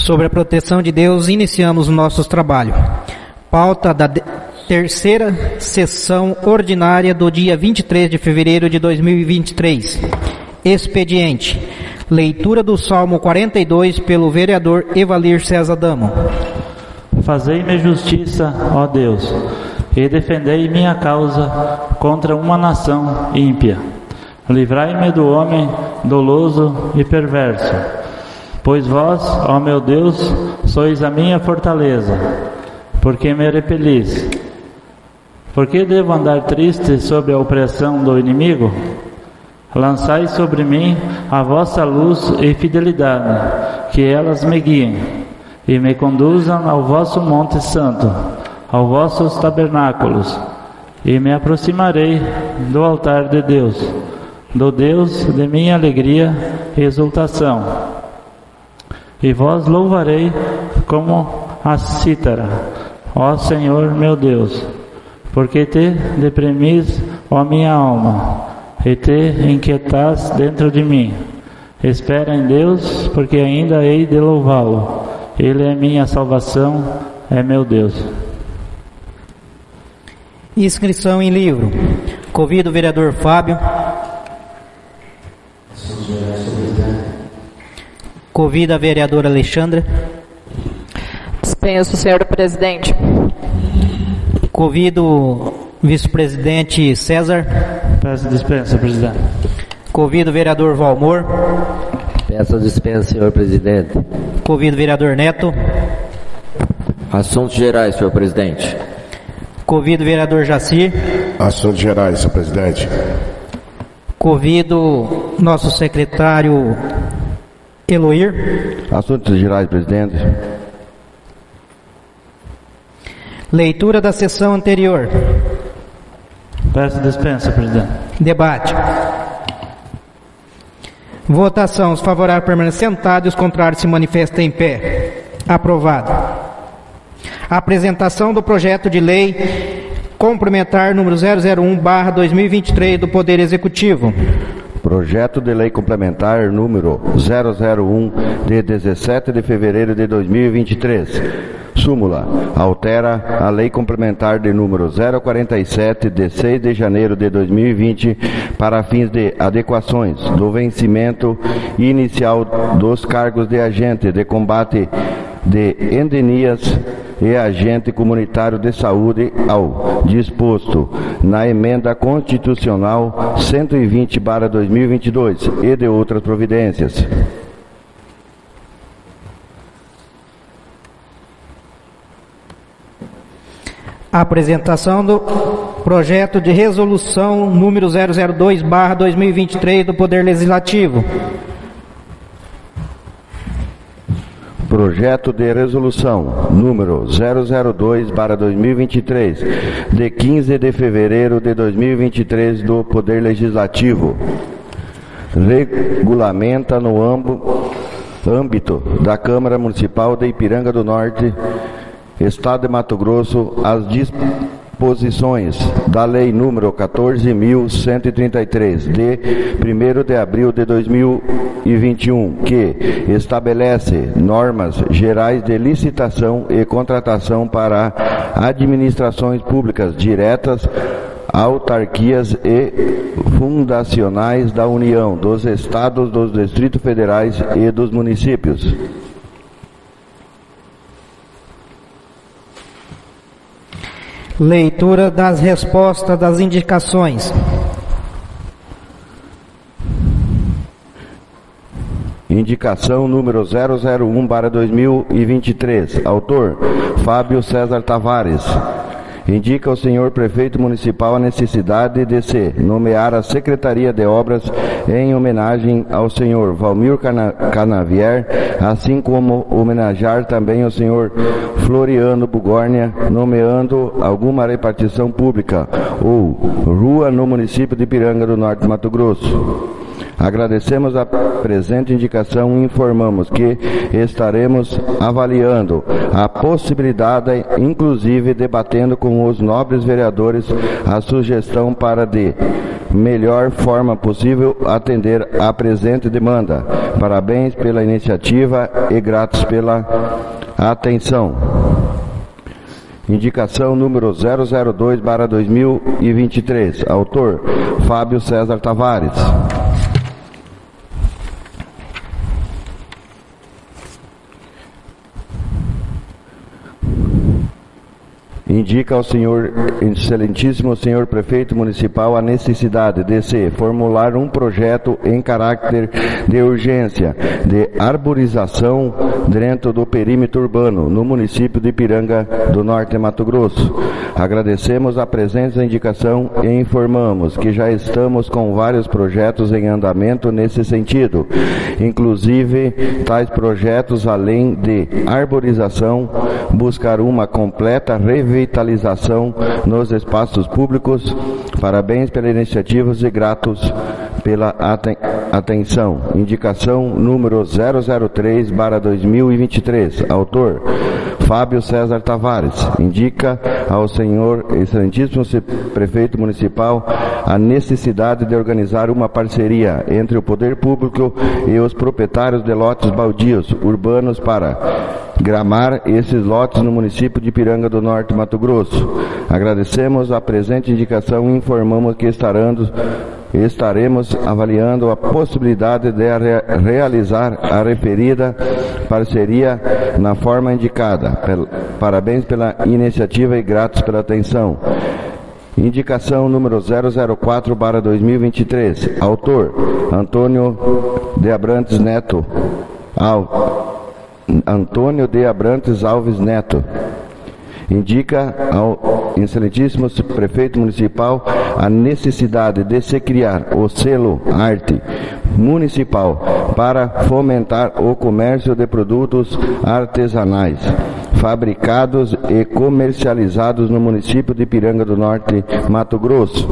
Sobre a proteção de Deus, iniciamos o nosso trabalho. Pauta da terceira sessão ordinária do dia 23 de fevereiro de 2023. Expediente. Leitura do Salmo 42 pelo vereador Evalir César Damo. Fazei-me justiça, ó Deus, e defendei minha causa contra uma nação ímpia. Livrai-me do homem doloso e perverso. Pois vós, ó meu Deus, sois a minha fortaleza, porque me repelis. Por que devo andar triste sob a opressão do inimigo? Lançai sobre mim a vossa luz e fidelidade, que elas me guiem, e me conduzam ao vosso monte santo, aos vossos tabernáculos, e me aproximarei do altar de Deus, do Deus de minha alegria e exultação. E vós louvarei como a cítara, ó Senhor meu Deus, porque te deprimis, ó minha alma, e te inquietas dentro de mim. Espera em Deus, porque ainda hei de louvá-lo. Ele é minha salvação, é meu Deus. Inscrição em livro. Convido o vereador Fábio. Convido a vereadora Alexandra. Dispenso, senhor presidente. Convido o vice-presidente César. Peço dispensa, presidente. Convido o vereador Valmor. Peço dispensa, senhor presidente. Convido o vereador Neto. Assuntos gerais, senhor presidente. Convido o vereador Jacir. Assuntos gerais, senhor presidente. Convido nosso secretário Eloir. Assuntos gerais, presidente. Leitura da sessão anterior. Peço dispensa, presidente. Debate. Votação. Os favoráveis permanecem sentados e os contrários se manifestam em pé. Aprovado. Apresentação do projeto de lei complementar número 001/2023 do Poder Executivo. Projeto de lei complementar número 001 de 17 de fevereiro de 2023. Súmula. Altera a lei complementar de número 047 de 6 de janeiro de 2020 para fins de adequações do vencimento inicial dos cargos de agente de combate de endemias e agente comunitário de saúde ao disposto na emenda constitucional 120/2022 e de outras providências. Apresentação do projeto de resolução número 002/2023 do Poder Legislativo. Projeto de resolução número 002/2023 de 15 de fevereiro de 2023 do Poder Legislativo. Regulamenta no âmbito da Câmara Municipal de Ipiranga do Norte, Estado de Mato Grosso, as disposições da Lei número 14.133, de 1º de abril de 2021, que estabelece normas gerais de licitação e contratação para administrações públicas diretas, autarquias e fundacionais da União, dos Estados, dos Distritos Federais e dos municípios. Leitura das respostas das indicações. Indicação número 001/2023. Autor: Fábio César Tavares. Indica ao senhor prefeito municipal a necessidade de se nomear a Secretaria de Obras em homenagem ao senhor Valmir Canavier, assim como homenagear também ao senhor Floriano Bugornia, nomeando alguma repartição pública ou rua no município de Ipiranga do Norte, Mato Grosso. Agradecemos a presente indicação e informamos que estaremos avaliando a possibilidade, inclusive debatendo com os nobres vereadores a sugestão para de melhor forma possível atender a presente demanda. Parabéns pela iniciativa e gratos pela atenção. Indicação número 002/2023. Autor: Fábio César Tavares. Indica ao senhor, excelentíssimo senhor prefeito municipal, a necessidade de se formular um projeto em caráter de urgência de arborização dentro do perímetro urbano no município de Ipiranga do Norte, Mato Grosso. Agradecemos a presença da indicação e informamos que já estamos com vários projetos em andamento nesse sentido. Inclusive, tais projetos, além de arborização, buscar uma completa revitalização nos espaços públicos. Parabéns pelas iniciativas e gratos pela atenção. Indicação número 003/2023. Autor: Fábio César Tavares. Indica ao senhor excelentíssimo prefeito municipal a necessidade de organizar uma parceria entre o poder público e os proprietários de lotes baldios urbanos para gramar esses lotes no município de Ipiranga do Norte, Mato Grosso. Agradecemos a presente indicação e informamos que estaremos avaliando a possibilidade de realizar a referida parceria na forma indicada. Parabéns pela iniciativa e gratos pela atenção. Indicação número 004/2023. Autor: Antônio de Abrantes Neto. Antônio de Abrantes Alves Neto. Indica ao excelentíssimo prefeito municipal a necessidade de se criar o selo Arte Municipal para fomentar o comércio de produtos artesanais fabricados e comercializados no município de Ipiranga do Norte, Mato Grosso.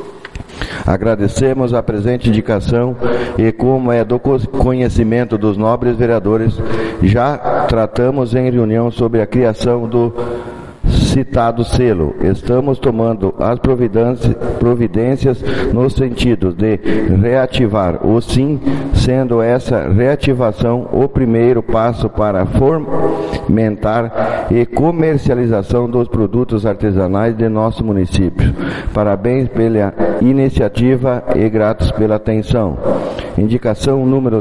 Agradecemos a presente indicação e, como é do conhecimento dos nobres vereadores, já tratamos em reunião sobre a criação do citado selo. Estamos tomando as providências no sentido de reativar o SIM, sendo essa reativação o primeiro passo para fomentar e comercialização dos produtos artesanais de nosso município. Parabéns pela iniciativa e gratos pela atenção. Indicação número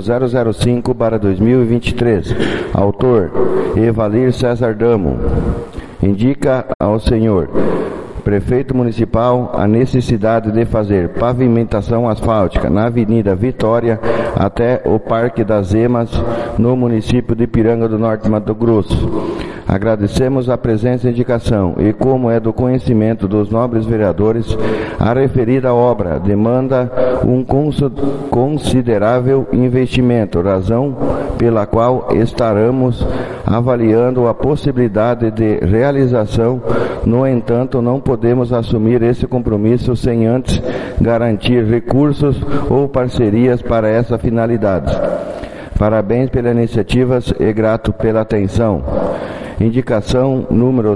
005/2023. Autor: Evalir César Damo. Indica ao senhor prefeito municipal a necessidade de fazer pavimentação asfáltica na Avenida Vitória até o Parque das Emas, no município de Ipiranga do Norte, Mato Grosso. Agradecemos a presença e indicação e, como é do conhecimento dos nobres vereadores, a referida obra demanda um considerável investimento, razão pela qual estaremos avaliando a possibilidade de realização. No entanto, não podemos assumir esse compromisso sem antes garantir recursos ou parcerias para essa finalidade. Parabéns pelas iniciativas e grato pela atenção. Indicação número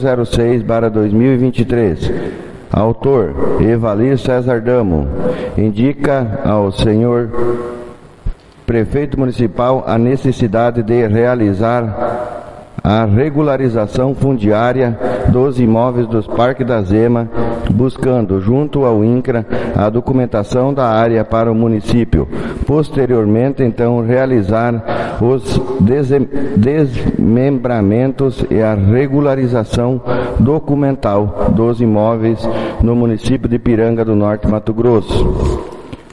006/2023. Autor: Evalir César Damo. Indica ao senhor prefeito municipal a necessidade de realizar a regularização fundiária dos imóveis dos Parques da Zema, buscando, junto ao INCRA, a documentação da área para o município. Posteriormente, então, realizar os desmembramentos e a regularização documental dos imóveis no município de Ipiranga do Norte, Mato Grosso.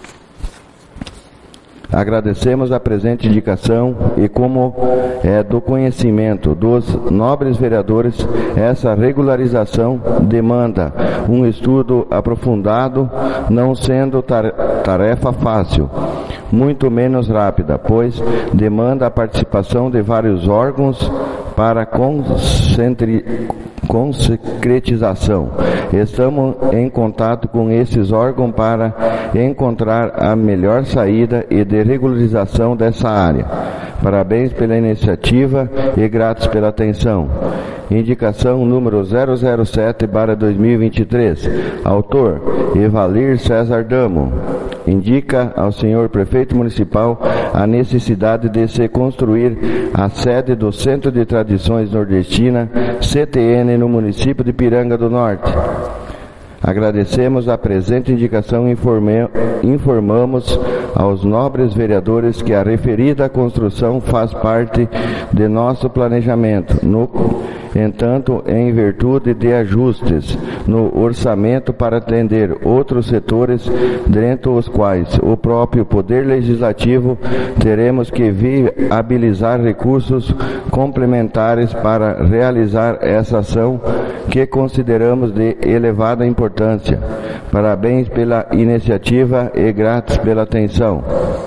Agradecemos a presente indicação e, como é do conhecimento dos nobres vereadores, essa regularização demanda um estudo aprofundado, não sendo tarefa fácil, muito menos rápida, pois demanda a participação de vários órgãos para concretização. estamos em contato com esses órgãos para encontrar a melhor saída e de regularização dessa área. Parabéns pela iniciativa e gratos pela atenção. Indicação número 007/2023. Autor: Evalir César Damo. Indica ao senhor prefeito municipal a necessidade de se construir a sede do Centro de Tradições Nordestina, CTN, no município de Piranga do Norte. Agradecemos a presente indicação e informamos aos nobres vereadores que a referida construção faz parte de nosso planejamento. No entanto, em virtude de ajustes no orçamento para atender outros setores, dentre os quais o próprio Poder Legislativo, teremos que viabilizar recursos complementares para realizar essa ação que consideramos de elevada importância. Parabéns pela iniciativa e gratos pela atenção.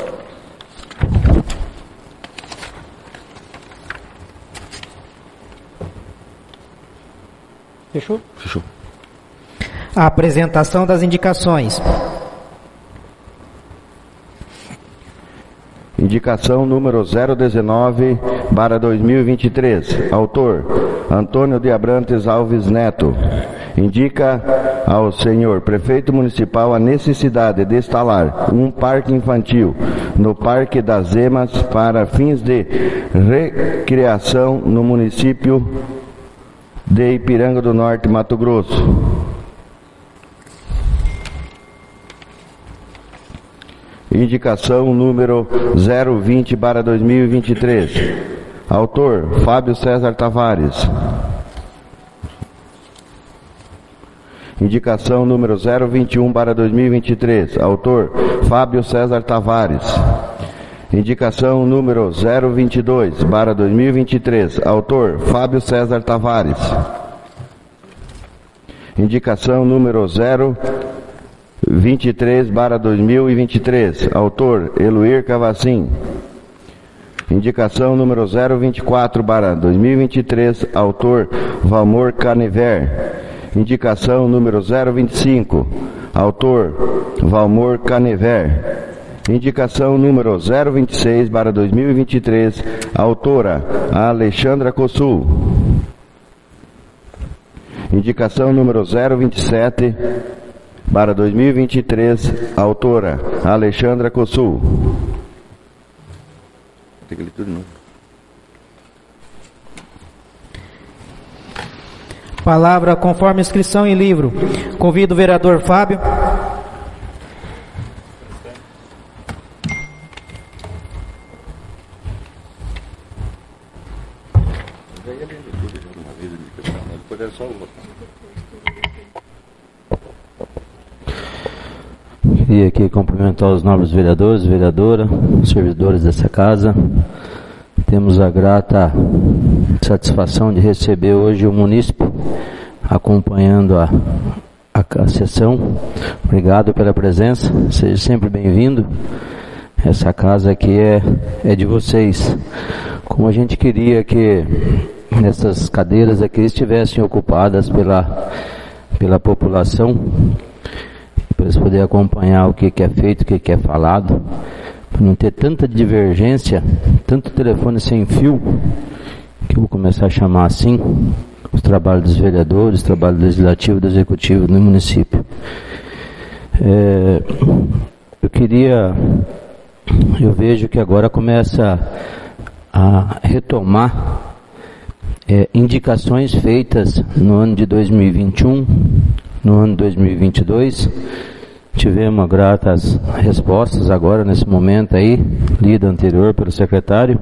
Fechou? Fechou. A apresentação das indicações. Indicação número 019/2023. Autor: Antônio de Abrantes Alves Neto. Indica ao senhor prefeito municipal a necessidade de instalar um parque infantil no Parque das Emas para fins de recreação no município de Ipiranga do Norte, Mato Grosso. Indicação número 020/2023. Autor: Fábio César Tavares. Indicação número 021/2023. Autor: Fábio César Tavares. Indicação número 022/2023. Autor: Fábio César Tavares. Indicação número 023/2023. Autor: Eluir Cavacim. Indicação número 024/2023. Autor: Valmor Caniver. Indicação número 025. Autor: Valmor Caniver. Indicação número 026/2023. Autora: Alexandra Cossul. Indicação número 027/2023. Autora: Alexandra Cossul. Tem que ler tudo de novo. Palavra conforme inscrição em livro. Convido o vereador Fábio. Queria aqui cumprimentar os nobres vereadores, vereadora, servidores dessa casa. Temos a grata satisfação de receber hoje o munícipe acompanhando a sessão. Obrigado pela presença, seja sempre bem-vindo. Essa casa aqui é de vocês. Como a gente queria que essas cadeiras aqui estivessem ocupadas pela população, para eles poderem acompanhar o que é feito, o que é falado, para não ter tanta divergência, tanto telefone sem fio, que eu vou começar a chamar assim, os trabalhos dos vereadores, trabalho legislativo e do executivo no município. Eu vejo que agora começa a retomar indicações feitas no ano de 2021, no ano de 2022, tivemos gratas respostas agora nesse momento aí, lida anterior pelo secretário,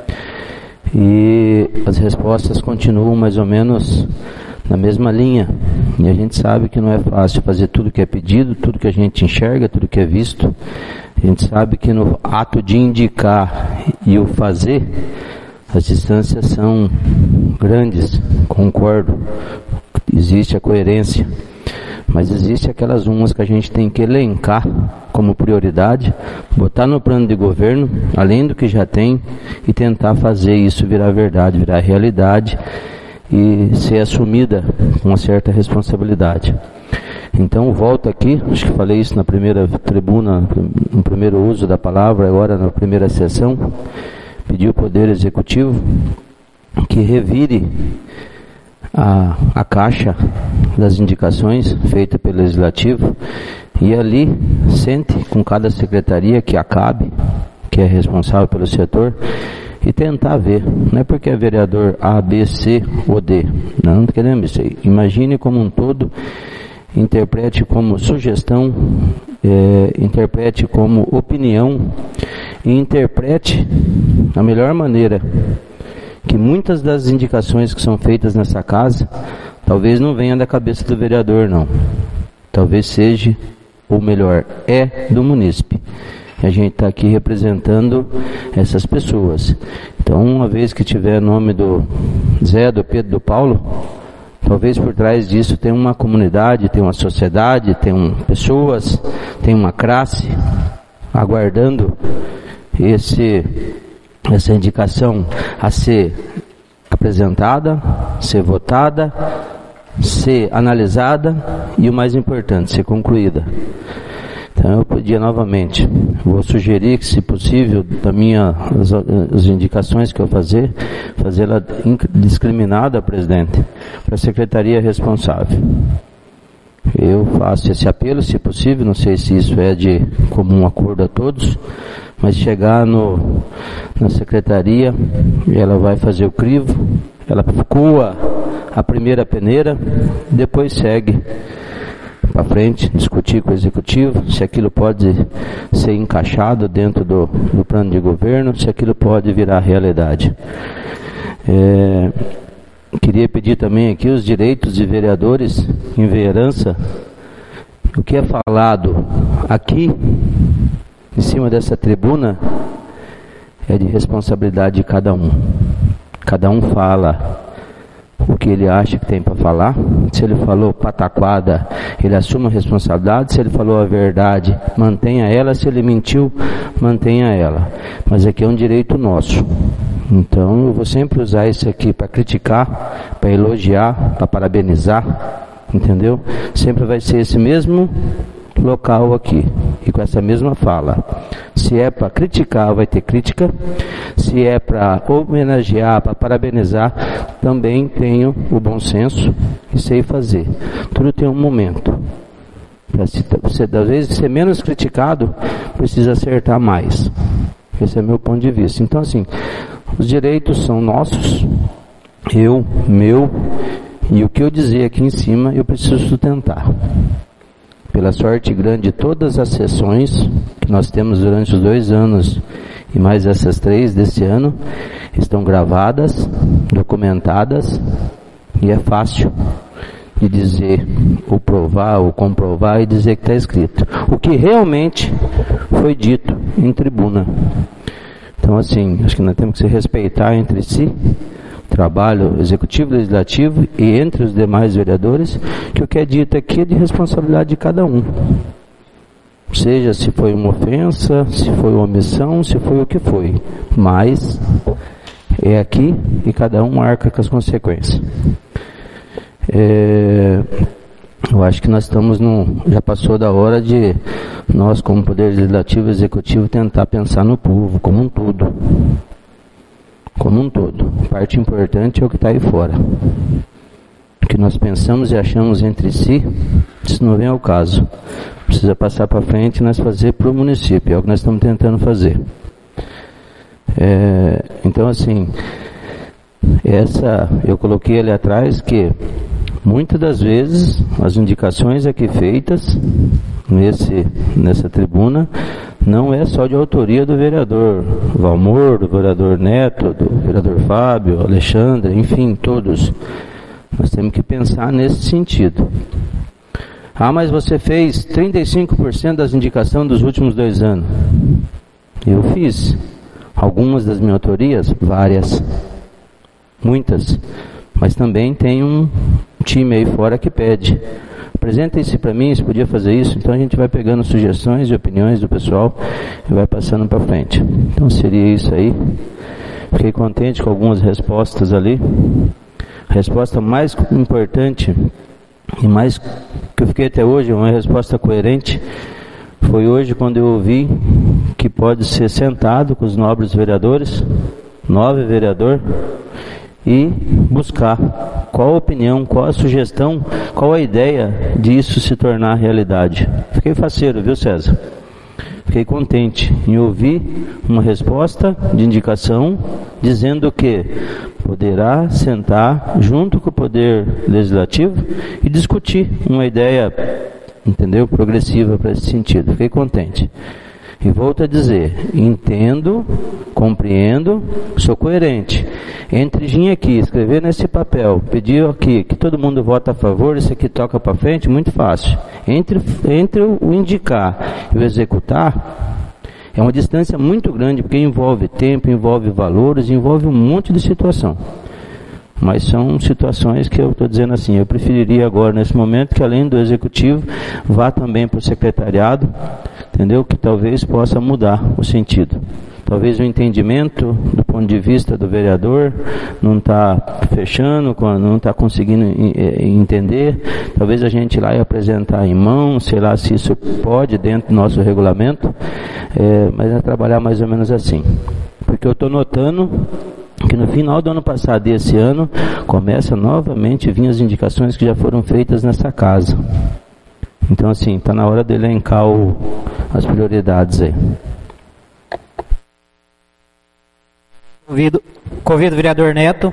e as respostas continuam mais ou menos na mesma linha, e a gente sabe que não é fácil fazer tudo que é pedido, tudo que a gente enxerga, tudo que é visto. A gente sabe que no ato de indicar e o fazer, as distâncias são grandes, concordo, existe a coerência, mas existe aquelas umas que a gente tem que elencar como prioridade, botar no plano de governo, além do que já tem, e tentar fazer isso virar verdade, virar realidade, e ser assumida com uma certa responsabilidade. Então volto aqui, acho que falei isso na primeira tribuna, no primeiro uso da palavra, agora na primeira sessão, pedi ao Poder Executivo que revire a caixa das indicações feita pelo Legislativo e ali sente com cada secretaria que acabe, que é responsável pelo setor, e tentar ver. Não é porque é vereador A, B, C ou D, não queremos isso aí. Imagine como um todo, interprete como sugestão, interprete como opinião e interprete da melhor maneira que muitas das indicações que são feitas nessa casa talvez não venham da cabeça do vereador, não. Talvez seja, ou melhor, é do munícipe. A gente está aqui representando essas pessoas. Então, uma vez que tiver nome do Zé, do Pedro, do Paulo, talvez por trás disso tem uma comunidade, tem uma sociedade, tem pessoas, tem uma classe aguardando essa indicação a ser apresentada, ser votada, ser analisada e o mais importante, ser concluída. Então eu podia novamente, vou sugerir que, se possível, as indicações que eu fazê-la discriminada, presidente, para a secretaria responsável. Eu faço esse apelo, se possível, não sei se isso é de comum acordo a todos, mas chegar na secretaria, ela vai fazer o crivo, ela coa a primeira peneira, depois segue para frente, discutir com o executivo, se aquilo pode ser encaixado dentro do plano de governo, se aquilo pode virar realidade. Queria pedir também aqui os direitos de vereadores em vereança. O que é falado aqui, em cima dessa tribuna, é de responsabilidade de cada um. Cada um fala o que ele acha que tem para falar. Se ele falou pataquada, ele assume a responsabilidade. Se ele falou a verdade, mantenha ela. Se ele mentiu, mantenha ela. Mas aqui é um direito nosso. Então eu vou sempre usar isso aqui para criticar, para elogiar, para parabenizar, entendeu? Sempre vai ser esse mesmo local aqui, e com essa mesma fala. Se é para criticar, vai ter crítica. Se é para homenagear, para parabenizar, também tenho o bom senso e sei fazer. Tudo tem um momento. Para você, às vezes, ser menos criticado, precisa acertar mais. Esse é meu ponto de vista. Então, assim, os direitos são nossos, meu, e o que eu dizer aqui em cima, eu preciso sustentar. Pela sorte grande de todas as sessões que nós temos durante os 2 anos e mais essas 3 desse ano, estão gravadas, documentadas, e é fácil de dizer, ou provar, ou comprovar e dizer que está escrito. O que realmente foi dito em tribuna. Então, assim, acho que nós temos que se respeitar entre si, trabalho executivo, legislativo e entre os demais vereadores, que o que é dito aqui é de responsabilidade de cada um. Seja se foi uma ofensa, se foi uma omissão, se foi o que foi. Mas é aqui e cada um arca com as consequências. Eu acho que nós estamos já passou da hora de nós, como Poder Legislativo e Executivo, tentar pensar no povo como um todo. Como um todo. Parte importante é o que está aí fora. O que nós pensamos e achamos entre si, isso não vem ao caso. Precisa passar para frente e nós fazer para o município. É o que nós estamos tentando fazer. Então, assim, eu coloquei ali atrás que muitas das vezes as indicações aqui feitas nessa tribuna não é só de autoria do vereador Valmor, do vereador Neto, do vereador Fábio, Alexandre, enfim, todos. Nós temos que pensar nesse sentido. Mas você fez 35% das indicações dos últimos 2 anos. Eu fiz. Algumas das minhas autorias, várias. Muitas. Mas também tem um time aí fora que pede. Apresentem-se para mim, se podia fazer isso. Então a gente vai pegando sugestões e opiniões do pessoal e vai passando para frente. Então seria isso aí. Fiquei contente com algumas respostas ali. A resposta mais importante e mais que eu fiquei até hoje, uma resposta coerente, foi hoje quando eu ouvi que pode ser sentado com os nobres vereadores, 9 vereadores, e buscar qual a opinião, qual a sugestão, qual a ideia disso se tornar realidade. Fiquei faceiro, viu, César? Fiquei contente em ouvir uma resposta de indicação dizendo que poderá sentar junto com o Poder Legislativo e discutir uma ideia, entendeu, progressiva para esse sentido. Fiquei contente. E volto a dizer, entendo, compreendo, sou coerente. Entre vir aqui, escrever nesse papel, pedir aqui que todo mundo vota a favor, isso aqui toca para frente, muito fácil. Entre o indicar e o executar, é uma distância muito grande, porque envolve tempo, envolve valores, envolve um monte de situação. Mas são situações que eu estou dizendo assim, eu preferiria agora, nesse momento, que além do executivo, vá também para o secretariado, entendeu? Que talvez possa mudar o sentido. Talvez o entendimento do ponto de vista do vereador não está fechando, não está conseguindo entender. Talvez a gente ir lá e apresentar em mão, sei lá se isso pode dentro do nosso regulamento, mas é trabalhar mais ou menos assim. Porque eu estou notando que no final do ano passado e esse ano, começa novamente a vir as indicações que já foram feitas nessa casa. Então assim, está na hora de elencar as prioridades aí. Convido o vereador Neto.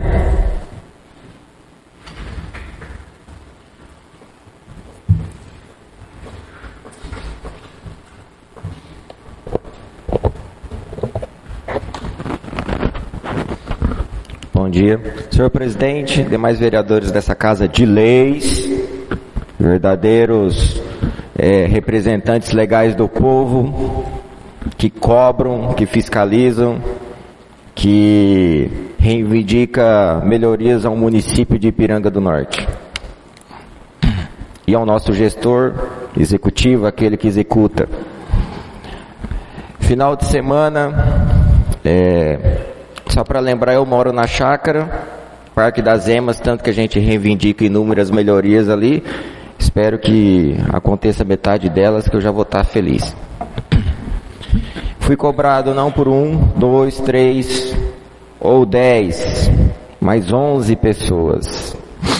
Bom dia. Senhor presidente, demais vereadores dessa casa de leis, verdadeiros representantes legais do povo, que cobram, que fiscalizam, que reivindica melhorias ao município de Ipiranga do Norte. E ao nosso gestor executivo, aquele que executa. Final de semana, só para lembrar, eu moro na chácara, Parque das Emas, tanto que a gente reivindica inúmeras melhorias ali. Espero que aconteça metade delas, que eu já vou estar feliz. Fui cobrado não por 1, 2, 3 ou 10, mas 11 pessoas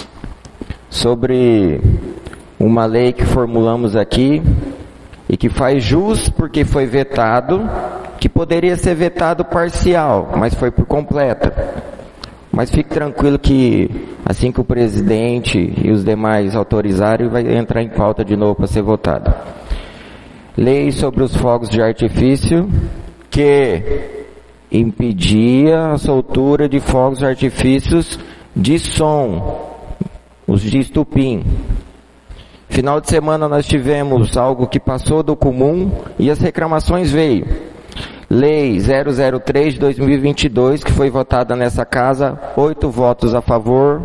sobre uma lei que formulamos aqui e que faz jus porque foi vetado, que poderia ser vetado parcial, mas foi por completa. Mas fique tranquilo que assim que o presidente e os demais autorizarem, vai entrar em pauta de novo para ser votado. Lei sobre os fogos de artifício que impedia a soltura de fogos de artifícios de som, os de estupim. Final de semana nós tivemos algo que passou do comum e as reclamações veio. Lei 003 de 2022, que foi votada nessa casa, 8 votos a favor,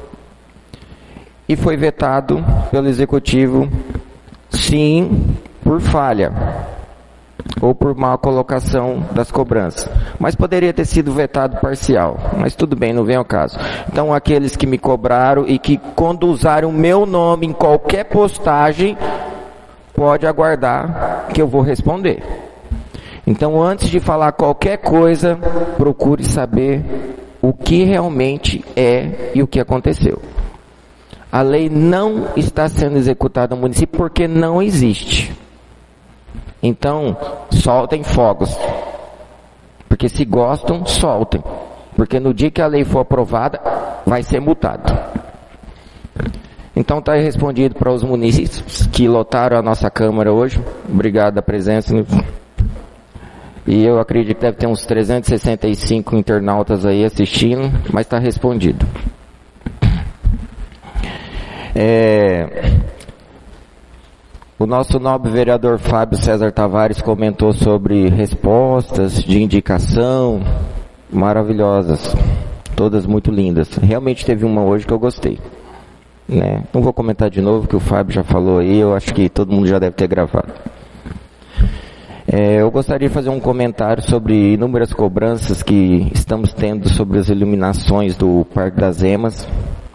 e foi vetado pelo Executivo, sim, por falha, ou por má colocação das cobranças. Mas poderia ter sido vetado parcial, mas tudo bem, não vem ao caso. Então aqueles que me cobraram e que quando usarem o meu nome em qualquer postagem, pode aguardar que eu vou responder. Então, antes de falar qualquer coisa, procure saber o que realmente é e o que aconteceu. A lei não está sendo executada no município porque não existe. Então, soltem fogos. Porque se gostam, soltem. Porque no dia que a lei for aprovada, vai ser multado. Então, está respondido para os municípios que lotaram a nossa Câmara hoje. Obrigado a presença. E eu acredito que deve ter uns 365 internautas aí assistindo, mas está respondido. O nosso nobre vereador Fábio César Tavares comentou sobre respostas de indicação maravilhosas, todas muito lindas. Realmente teve uma hoje que eu gostei, né? Não vou comentar de novo, que o Fábio já falou aí, eu acho que todo mundo já deve ter gravado. Eu gostaria de fazer um comentário sobre inúmeras cobranças que estamos tendo sobre as iluminações do Parque das Emas.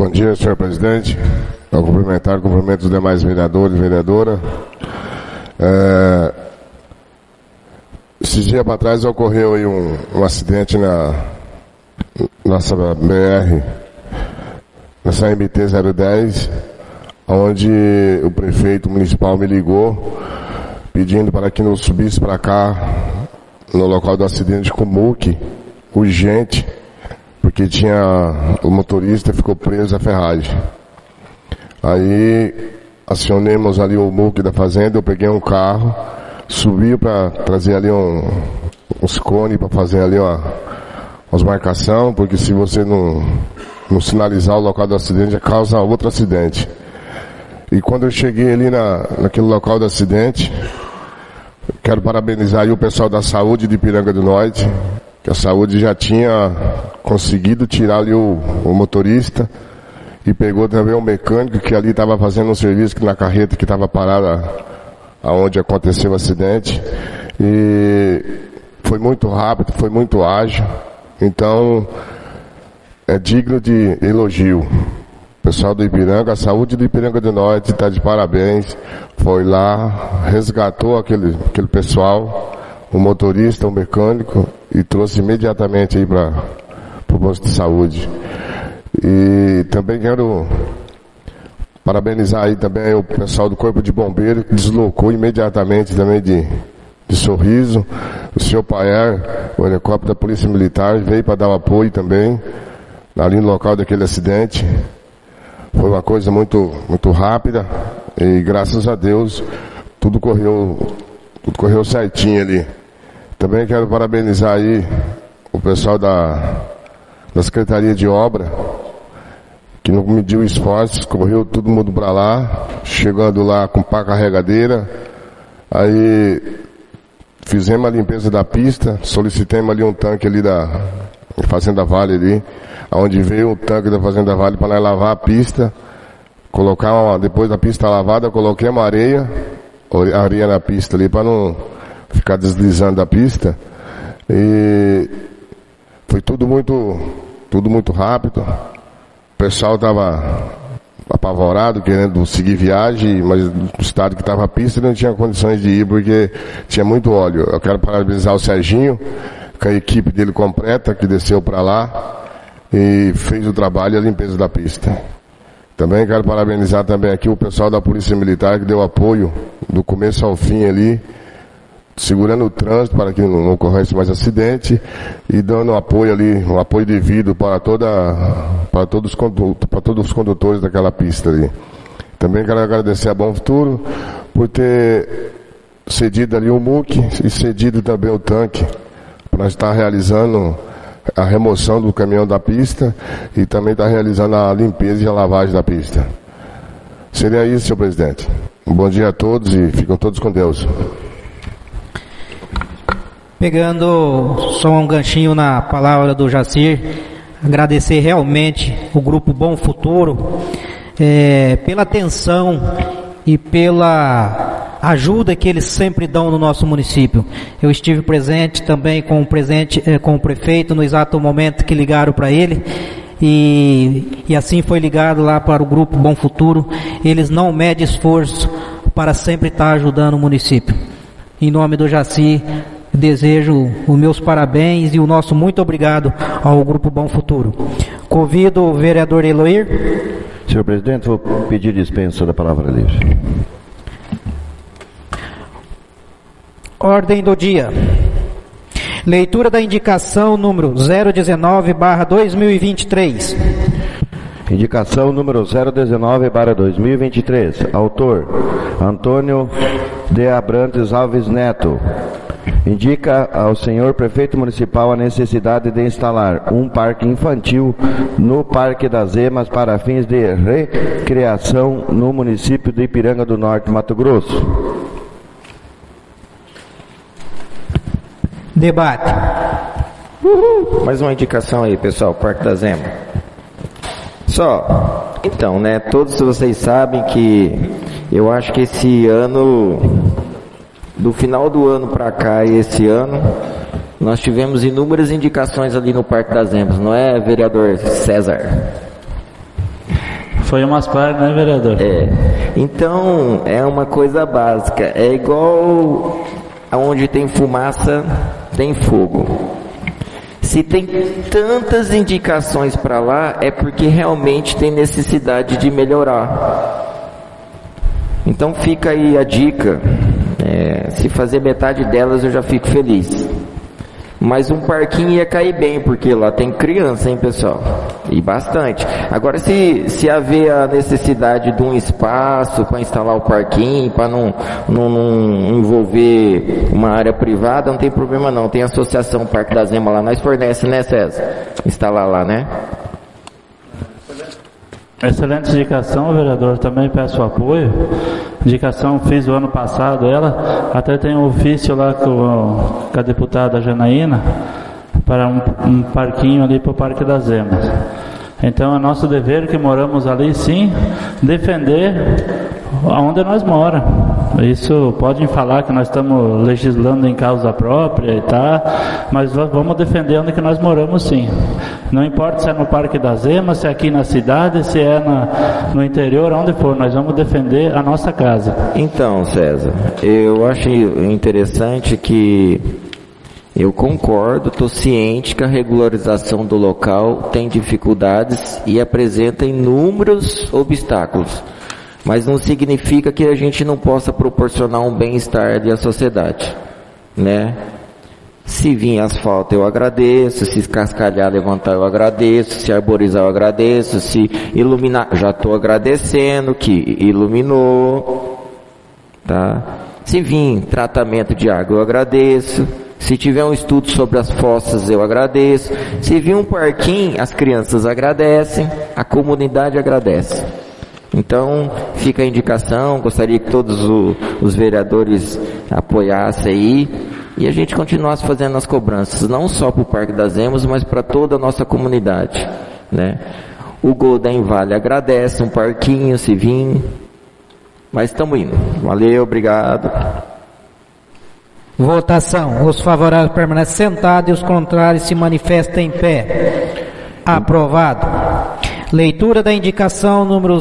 Bom dia, senhor presidente. Ao cumprimento os demais vereadores e vereadora. Esses dias para trás ocorreu aí um acidente na nossa BR, nessa MT-010, onde o prefeito municipal me ligou pedindo para que não subisse para cá no local do acidente com muque urgente, porque o motorista ficou preso à ferragem. Aí acionemos ali o muque da fazenda, eu peguei um carro, subi para trazer ali uns cones para fazer ali umas marcação, porque se você não sinalizar o local do acidente, já causa outro acidente. E quando eu cheguei ali naquele local do acidente, quero parabenizar aí o pessoal da saúde de Ipiranga do Norte, que a saúde já tinha conseguido tirar ali o motorista e pegou também o mecânico que ali estava fazendo um serviço na carreta que estava parada aonde aconteceu o acidente. E foi muito rápido, foi muito ágil, então é digno de elogio. O pessoal do Ipiranga, a saúde do Ipiranga do Norte está de parabéns, foi lá, resgatou aquele pessoal, o motorista, o mecânico, e trouxe imediatamente aí para o posto de saúde. E também quero parabenizar aí também o pessoal do Corpo de Bombeiro, que deslocou imediatamente também de Sorriso. O senhor Paier, o helicóptero da Polícia Militar, veio para dar o apoio também, ali no local daquele acidente. Foi uma coisa muito, muito rápida e graças a Deus tudo correu certinho ali. Também quero parabenizar aí o pessoal da Secretaria de Obra, que não mediu esforços, correu todo mundo para lá, chegando lá com pá carregadeira, aí fizemos a limpeza da pista, solicitemos ali um tanque ali da Fazenda Vale ali, onde veio o tanque da Fazenda Vale para nós lavar a pista, depois da pista lavada, coloquei uma areia na pista ali para não ficar deslizando da pista, e foi tudo muito rápido. O pessoal estava apavorado, querendo seguir viagem, mas no estado que estava a pista não tinha condições de ir porque tinha muito óleo. Eu quero parabenizar o Serginho, com a equipe dele completa, que desceu para lá e fez o trabalho e a limpeza da pista. Também quero parabenizar também aqui o pessoal da Polícia Militar, que deu apoio do começo ao fim ali, segurando o trânsito para que não ocorresse mais acidente e dando apoio ali, um apoio devido para todos os condutores daquela pista ali. Também quero agradecer a Bom Futuro por ter cedido ali o muque e cedido também o tanque para estar realizando a remoção do caminhão da pista e também estar realizando a limpeza e a lavagem da pista. Seria isso, senhor presidente. Um bom dia a todos e fiquem todos com Deus. Pegando só um ganchinho na palavra do Jacir, agradecer realmente o Grupo Bom Futuro pela atenção e pela ajuda que eles sempre dão no nosso município. Eu estive presente também com o prefeito no exato momento que ligaram para ele, e assim foi ligado lá para o Grupo Bom Futuro. Eles não medem esforço para sempre estar ajudando o município. Em nome do Jaci, desejo os meus parabéns e o nosso muito obrigado ao Grupo Bom Futuro. Convido o vereador Eloir. Senhor presidente, vou pedir dispensa da palavra livre. Ordem do dia. Leitura da indicação número 019/2023. Indicação número 019/2023. Autor: Antônio de Abrantes Alves Neto. Indica ao senhor prefeito municipal a necessidade de instalar um parque infantil no Parque das Emas para fins de recreação no município de Ipiranga do Norte, Mato Grosso. Debate. Mais uma indicação aí, pessoal, Parque das Emas. Então, né, todos vocês sabem que eu acho que esse ano, do final do ano para cá e esse ano, nós tivemos inúmeras indicações ali no Parque das Emas, não é, vereador César? Foi umas par, né, vereador? Então, é uma coisa básica. É igual aonde tem fumaça, tem fogo. Se tem tantas indicações para lá, é porque realmente tem necessidade de melhorar. Então fica aí a dica. Se fazer metade delas eu já fico feliz. Mas um parquinho ia cair bem, porque lá tem criança, hein, pessoal? E bastante. Agora, se haver a necessidade de um espaço para instalar o parquinho, para não envolver uma área privada, não tem problema não. Tem a associação Parque da Zema lá, nós fornece, né, César? Instalar lá, né? Excelente indicação, vereador. Também peço apoio. Indicação fiz o ano passado, até tem um ofício lá com a deputada Janaína para um parquinho ali para o Parque das Emas. Então é nosso dever que moramos ali, sim, defender onde nós moramos. Isso podem falar que nós estamos legislando em causa própria e tal, mas nós vamos defender onde que nós moramos, sim. Não importa se é no Parque das Emas, se é aqui na cidade, se é no interior, onde for, nós vamos defender a nossa casa. Então, César, eu acho interessante que eu concordo, estou ciente que a regularização do local tem dificuldades e apresenta inúmeros obstáculos. Mas não significa que a gente não possa proporcionar um bem-estar à sociedade, né? Se vir asfalto eu agradeço, se cascalhar, levantar eu agradeço, se arborizar eu agradeço, se iluminar, já estou agradecendo que iluminou, tá? Se vir tratamento de água eu agradeço, se tiver um estudo sobre as fossas eu agradeço, se vir um parquinho as crianças agradecem, a comunidade agradece. Então, fica a indicação, gostaria que todos os vereadores apoiassem aí e a gente continuasse fazendo as cobranças, não só para o Parque das Emas, mas para toda a nossa comunidade, né? O Golden Vale agradece um parquinho, se vir, mas estamos indo. Valeu, obrigado. Votação. Os favoráveis permanecem sentados e os contrários se manifestam em pé. Aprovado. Leitura da indicação número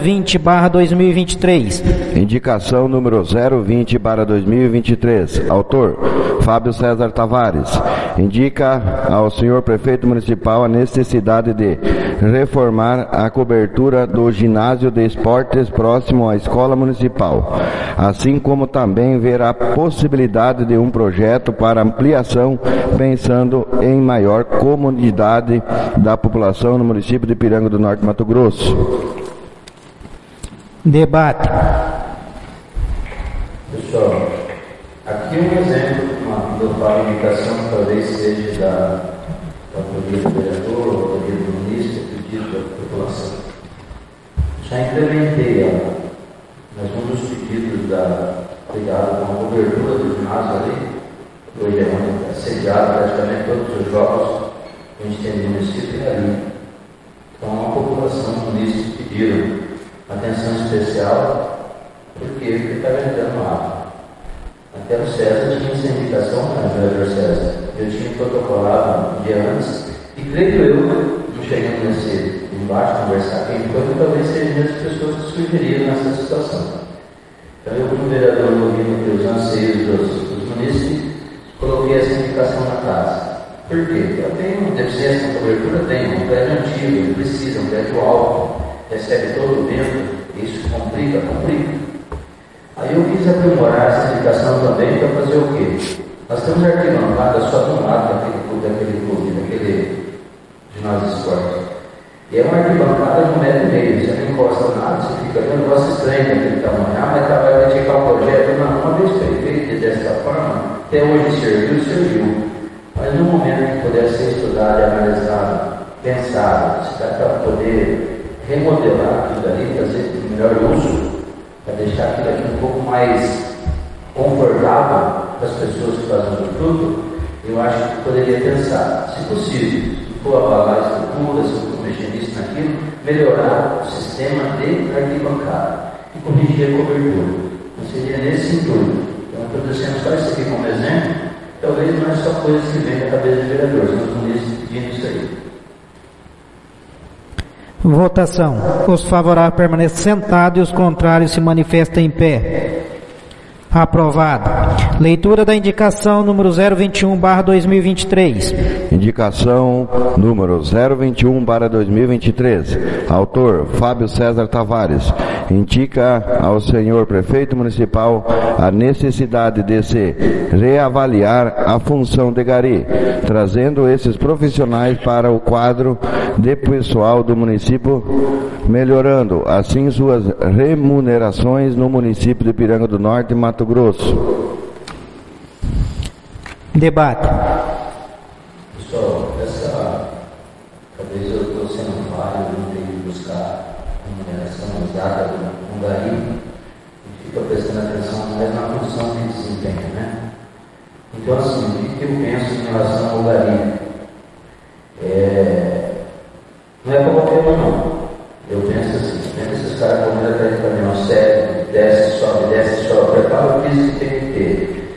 020/2023. Indicação número 020/2023. Autor, Fábio César Tavares. Indica ao senhor prefeito municipal a necessidade de reformar a cobertura do ginásio de esportes próximo à escola municipal, assim como também ver a possibilidade de um projeto para ampliação, pensando em maior comodidade da população no município de Piranga do Norte, Mato Grosso. Debate. Pessoal, aqui um exemplo de uma indicação que talvez seja da autoria do vereador, ou autoria do ministro, pedido da população. Já implementei ela, mas um dos pedidos ligado com a cobertura do ginásio ali, hoje é sediado praticamente todos os jogos que a gente tem no município é ali. Então a população do município pediram atenção especial, porque está entrando água. Até o César tinha essa indicação, né, vereador César? Eu tinha protocolado um dia antes, e creio eu, não chegando nesse embaixo, conversar com quem foi, talvez sejam as pessoas que sugeriram nessa situação. Então eu, como vereador, ouvindo os anseios dos munícipes, coloquei essa indicação na casa. Por quê? Eu tenho deficiência na cobertura, tenho um prédio antigo, ele precisa, um prédio alto, recebe todo o vento, isso complica. Aí eu quis aprimorar essa indicação também para fazer o quê? Nós temos arquibancada só de um lado daquele clube, daquele ginásio de esporte. E é uma arquibancada de 1,5 metros, você não encosta nada, você fica vendo um negócio estranho daquele tamanho. Mas vai criticar o projeto, não, uma vez foi feito dessa forma, até hoje serviu. Mas no momento que puder ser estudado e analisado, pensado, se dá para poder remodelar aquilo ali, fazer o melhor uso, para deixar aquilo aqui um pouco mais confortável para as pessoas que fazem o tudo, eu acho que poderia pensar, se possível, se for abalar a estrutura, se for mexer nisso, naquilo, melhorar o sistema de arquibancada e corrigir a cobertura. Então seria nesse intuito. Então, estou descendo só isso aqui como exemplo, talvez não é só coisas que vêm da cabeça de vereadores, mas os munícipes pedindo isso aí. Votação. Os favoráveis permanecem sentados e os contrários se manifestam em pé. Aprovado. Leitura da indicação número 021/2023. Indicação número 021/2023. Autor Fábio César Tavares. Indica ao senhor prefeito municipal a necessidade de se reavaliar a função de gari, trazendo esses profissionais para o quadro de pessoal do município, melhorando assim suas remunerações no município de Piranga do Norte, Mato Grosso. Debate. Pessoal, talvez eu estou sendo falho, não tenho que buscar remuneração exata do gari, e fica prestando atenção mais na função que desempenha, né? Então, assim, o que eu penso em relação ao gari? Não é para qualquer um, não. Eu penso assim, vendo esses caras correndo atrás do caminhão sério, desce, sobe, prepara o piso que tem que ter.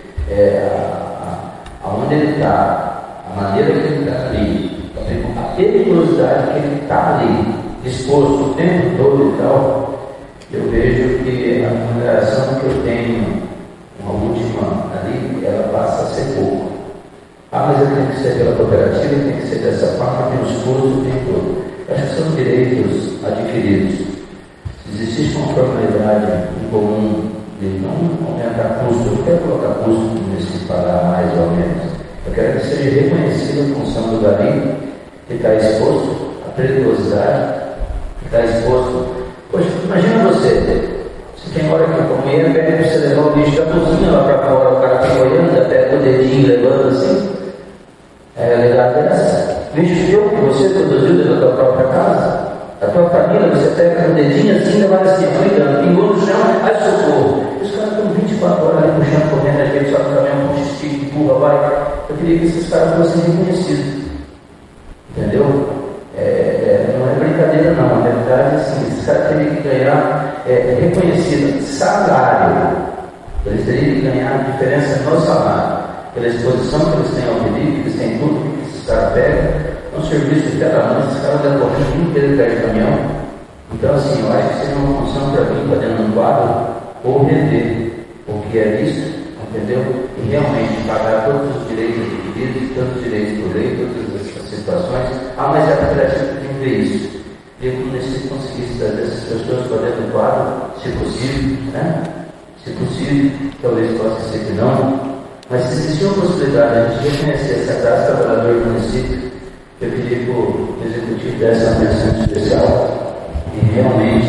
Aonde ele está, a maneira que ele está ali, a periculosidade que ele está ali, disposto o tempo todo e tal, eu vejo que a remuneração que eu tenho, uma última ali, ela passa a ser pouco. Mas ele tem que ser pela cooperativa, ele tem que ser dessa forma, tem os custos, tem tudo. Acho que são direitos adquiridos. Se existe uma formalidade em comum de não aumentar custo, eu quero colocar custo nesse pagar mais ou menos. Eu quero que seja reconhecida a função do gari, que está exposto à periculosidade, que está exposto. Poxa, imagina você tem hora que a mulher pede para você levar o bicho da cozinha lá para fora, o cara fica olhando, até com o dedinho levando assim. É a realidade dessa. Bicho teu que você produziu dentro da tua própria casa, a tua família, você pega com o dedinho assim, leva assim, cuidando, pingou no chão, ai socorro. Os caras estão 24 horas ali no chão, correndo, às vezes só no caminhão, com estica, empurra, vai. Eu queria que esses caras fossem reconhecidos. Entendeu? Não é brincadeira não, na verdade, assim, esses caras teriam que ganhar reconhecido salário. Eles teriam que ganhar a diferença no salário, pela exposição que eles têm ao perigo, eles têm tudo que esses caras pegam, um serviço de cada um, esses caras devem correr muito pelo pé de caminhão. Então, assim, eu acho que seria uma função para mim, para dentro de um quadro, ou render o que é isso, entendeu? E realmente pagar todos os direitos adquiridos, todos os direitos por lei, todas essas situações. Mas é a cooperativa que tem que ver isso. Eu comecei conseguisse trazer essas pessoas para dentro do quadro, se possível, né? Se possível, talvez possa ser que não. Mas se existir uma possibilidade de a gente reconhecer essa classe trabalhadora do município, eu queria que o executivo desse uma atenção especial e realmente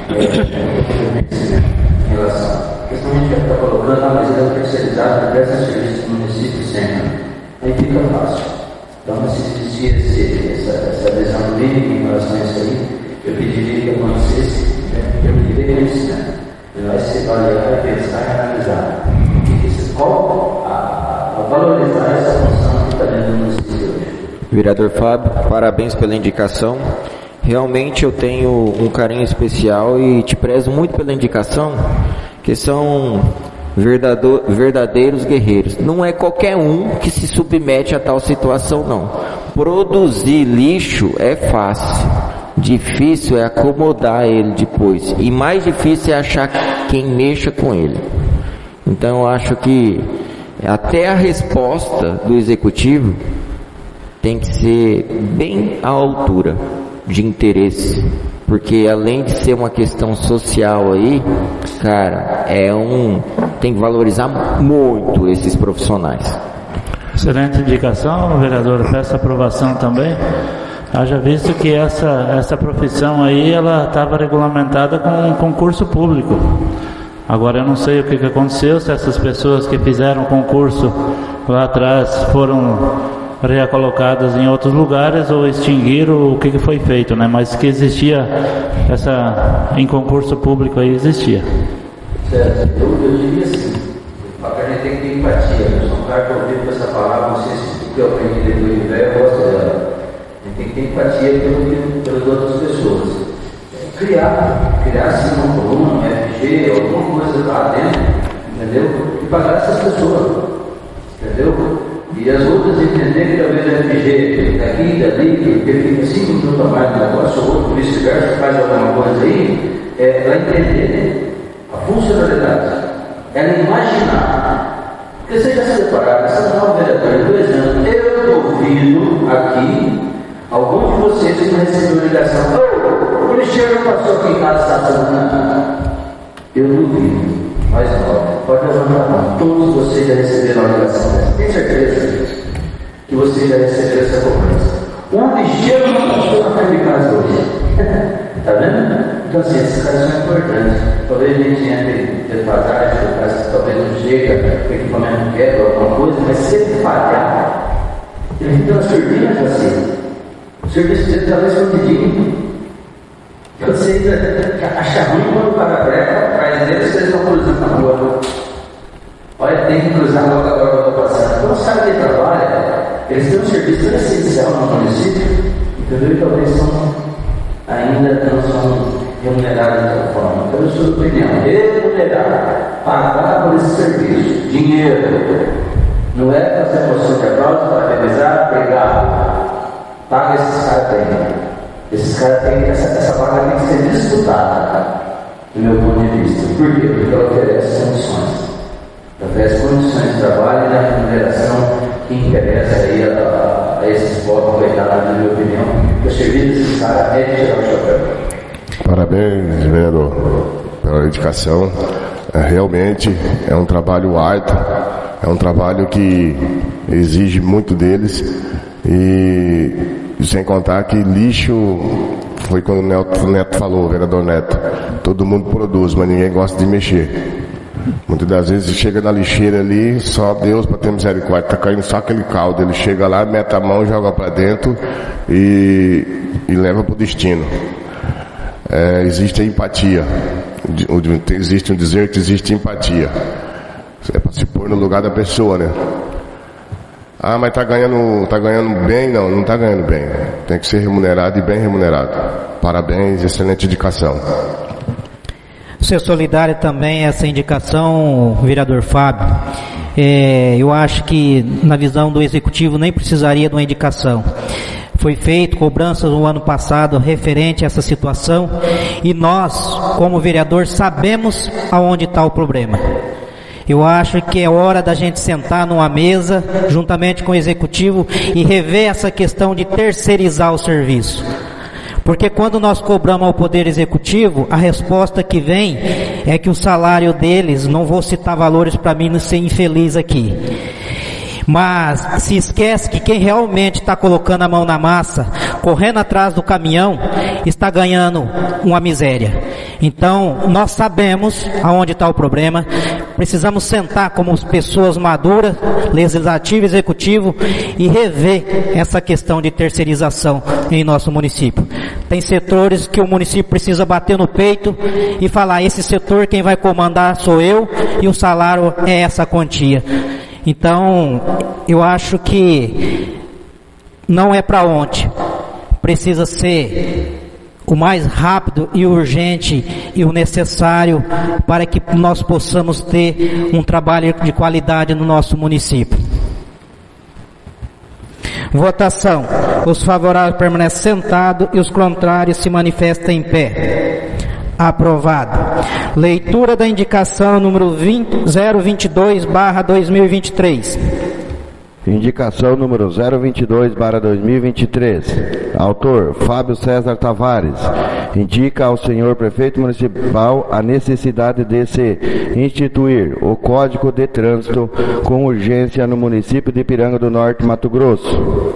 em relação à questão de a gente vai estar colocando, mas ele é terceirizado, presta serviço no município sempre. Aí fica fácil. Então, se existir essa adesão mínima em relação a isso aí, eu pediria que acontecesse, eu pediria isso, né? E vai se avaliar, pensar e analisar. A valorizar essa função que está dentro do município hoje. Vereador Fábio, parabéns pela indicação. Realmente eu tenho um carinho especial e te prezo muito pela indicação, que são verdadeiros guerreiros. Não é qualquer um que se submete a tal situação, não. Produzir lixo é fácil, difícil é acomodar ele depois, e mais difícil é achar quem mexa com ele. Então eu acho que até a resposta do executivo tem que ser bem à altura de interesse, porque além de ser uma questão social aí, cara, tem que valorizar muito esses profissionais. Excelente indicação, vereador, peço aprovação também. Haja visto que essa profissão aí, ela estava regulamentada com um concurso público. Agora eu não sei o que aconteceu, se essas pessoas que fizeram concurso lá atrás foram recolocadas em outros lugares ou extinguiram, o que foi feito, né? Mas que existia em concurso público aí existia. Certo, eu diria assim, a gente tem que ter empatia. Eu sou um cara que eu ouvi com essa palavra, não sei se eu aprendi depois de velho, eu gosto dela. A gente tem que ter empatia pelas outras pessoas. Criar assim uma coluna, um FG, alguma coisa lá dentro, entendeu? E pagar essas pessoas, entendeu? E as outras entender que talvez o FG daqui e dali, porque fica 5 minutos a mais do negócio, ou outro vice-versa, faz alguma coisa aí, ela entender a funcionalidade, ela imaginar. Porque você já se deparar, essa nova vereadora, por exemplo, eu duvido aqui, algum de vocês que não recebeu ligação, o Cristiano passou aqui em casa essa semana. Eu duvido. Mais nova, pode levantar a mão. Todos vocês já receberam a ligação dessa. Tenho certeza que vocês já receberam essa cobrança. O lixeiro não passou na frente de casa hoje. Está vendo? Então, assim, esses caras são importantes. Talvez a gente entre defasagem, talvez não chega, o equipamento quebra alguma coisa, mas se ele falhar, ele fica uma surdina assim. O serviço dele talvez escondidinho. Você ainda acha ruim quando o cara prega atrás deles, vocês estão cruzando na rua. Olha, tem que cruzar logo agora que eu estou passando. Então, os caras que trabalham, eles têm um serviço tão essencial no município, entendeu? E talvez ainda não são remunerados de tal forma. Então, a sua opinião, remunerar, pagar por esse serviço, dinheiro, não é fazer moção de aplauso, parabenizar, pegar, paga esses caras bem. Esses caras têm, essa vaga tem que ser disputada, do meu ponto de vista. Por quê? Porque ela oferece condições. Ela oferece condições de trabalho e na remuneração que interessa aí a esses povos, na minha opinião. O serviço desses caras é de tirar o chapéu. Parabéns, vereador, pela dedicação. Realmente é um trabalho árduo, é um trabalho que exige muito deles e sem contar que lixo, foi quando o Neto falou, o vereador Neto, todo mundo produz, mas ninguém gosta de mexer. Muitas das vezes chega na lixeira ali, só Deus para ter misericórdia, está caindo só aquele caldo, ele chega lá, mete a mão, joga para dentro e leva para o destino. Existe a empatia, existe um dizer que existe empatia, é para se pôr no lugar da pessoa, né? Ah, mas tá ganhando bem? Não, não tá ganhando bem. Tem que ser remunerado e bem remunerado. Parabéns, excelente indicação. Ser solidário também essa indicação, vereador Fábio. Eu acho que na visão do executivo nem precisaria de uma indicação. Foi feito cobranças no ano passado referente a essa situação e nós, como vereador, sabemos aonde está o problema. Eu acho que é hora da gente sentar numa mesa, juntamente com o executivo, e rever essa questão de terceirizar o serviço. Porque quando nós cobramos ao Poder Executivo, a resposta que vem é que o salário deles, não vou citar valores para mim não ser infeliz aqui, mas se esquece que quem realmente está colocando a mão na massa, correndo atrás do caminhão, está ganhando uma miséria. Então, nós sabemos aonde está o problema, precisamos sentar como pessoas maduras, legislativo e executivo, e rever essa questão de terceirização em nosso município. Tem setores que o município precisa bater no peito e falar, esse setor quem vai comandar sou eu, e o salário é essa quantia. Então, eu acho que não é para ontem, precisa ser o mais rápido e urgente e o necessário para que nós possamos ter um trabalho de qualidade no nosso município. Votação. Os favoráveis permanecem sentados e os contrários se manifestam em pé. Aprovado. Leitura da indicação número 022/2023. Indicação número 022/2023. Autor, Fábio César Tavares. Indica ao senhor prefeito municipal a necessidade de se instituir o Código de Trânsito com urgência no município de Ipiranga do Norte, Mato Grosso.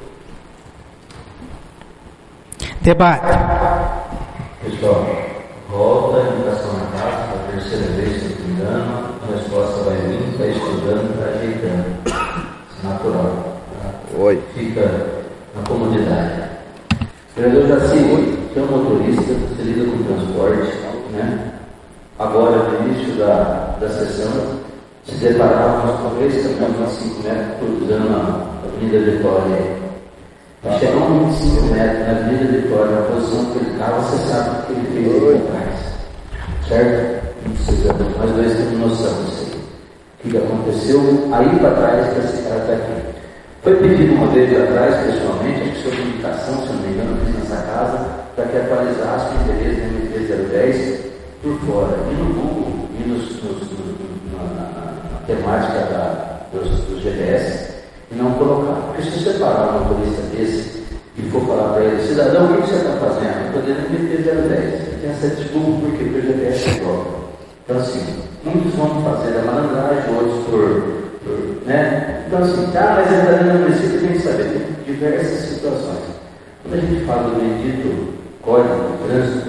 Debate. Pessoal, volta a indicação na casa, a terceira vez, se não me engano, a resposta vai vir, está estudando, está ajeitando. Natural. Tá? Oi. Fica na comodidade. Eu já sei, tem um motorista, você lida com transporte, né? Agora, no início da sessão, se deparávamos com 3 caminhões de 5 metros cruzando a Avenida Vitória. Chegou a 25 metros na Avenida Vitória, na posição que ele estava, você sabe o que ele fez aí atrás. Certo? Não precisa, nós dois temos noção disso aí. O que aconteceu aí para trás para esse cara estar aqui. Foi pedido uma vez atrás, pessoalmente, acho que sob indicação, se não me engano, fiz nessa casa, para que atualizasse o interesse da MT-010 por fora. E no Google, e na temática dos GPS, e não colocar. Porque se você parar uma motorista desse e for falar para ele, cidadão, o que você está fazendo? Eu estou dentro do MT-010. Tem essa desculpa porque o GPS é próprio. Então, assim, muitos vão fazer a malandragem, outros né? Então, assim, mas ele está dentro do município, tem que saber, tem diversas situações. Quando a gente fala do bendito código de trânsito,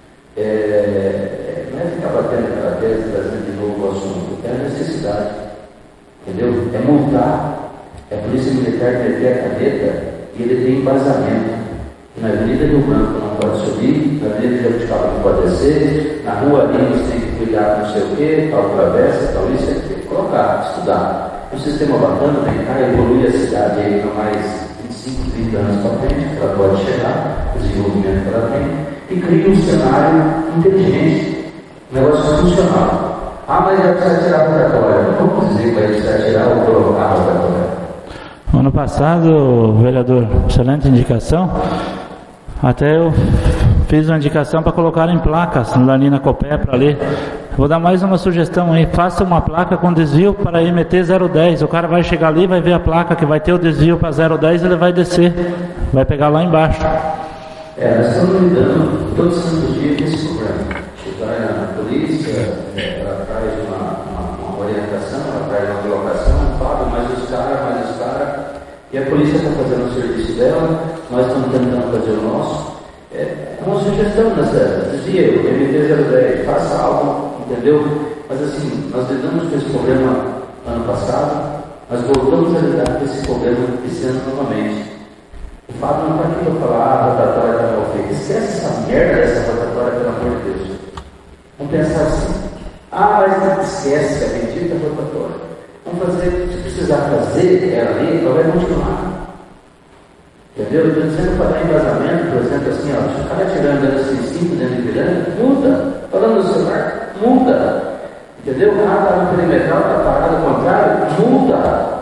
não é ficar batendo aquela tese, trazendo de novo o assunto, é a necessidade, entendeu? É multar, é a polícia militar meter a caneta e ele tem embasamento. Na Avenida Rio Branco não pode subir, na Avenida Jabuticaba não pode descer, na Rua Lins tem que cuidar com não sei o quê, tal travessa, tal isso, tem que colocar, estudar. Um sistema bacana, vem cá, evolui a cidade aí para mais 25, 30 anos para frente, ela pode chegar, o desenvolvimento que ela tem, e cria um cenário inteligente, um negócio funcional. Mas já precisa tirar a rotatória. Vamos dizer que vai precisar tirar ou colocar a rotatória. Ano passado, vereador, excelente indicação. Até eu fiz uma indicação para colocar em placas ali na Copé para ler. Vou dar mais uma sugestão aí. Faça uma placa com desvio para MT 010. O cara vai chegar ali, vai ver a placa que vai ter o desvio para 010, ele vai descer. Vai pegar lá embaixo. Nós estamos lidando todos os santos dias com esse problema. Você vai na polícia, ela traz uma orientação, ela traz uma colocação, fala, mais os caras, e a polícia está fazendo o serviço dela, nós estamos tentando fazer o nosso. É uma sugestão nessa, dizia eu, MT-010, faça algo, entendeu? Mas assim, nós lidamos com esse problema ano passado, nós voltamos a lidar com esse problema esse ano novamente. O Fábio não está aqui para falar, a rotatória está mal feita. Esquece essa merda dessa rotatória, pelo amor de Deus. Vamos pensar assim, mas esquece a bendita rotatória. Vamos fazer, se precisar fazer ela ali, ela vai continuar. Entendeu? Eu estou dizendo para dar embasamento, por exemplo, assim, se o cara tirando assim 5 dentro de Piranga, muda. Falando no celular, muda. Entendeu? Está no perimetral, está parado ao contrário, muda.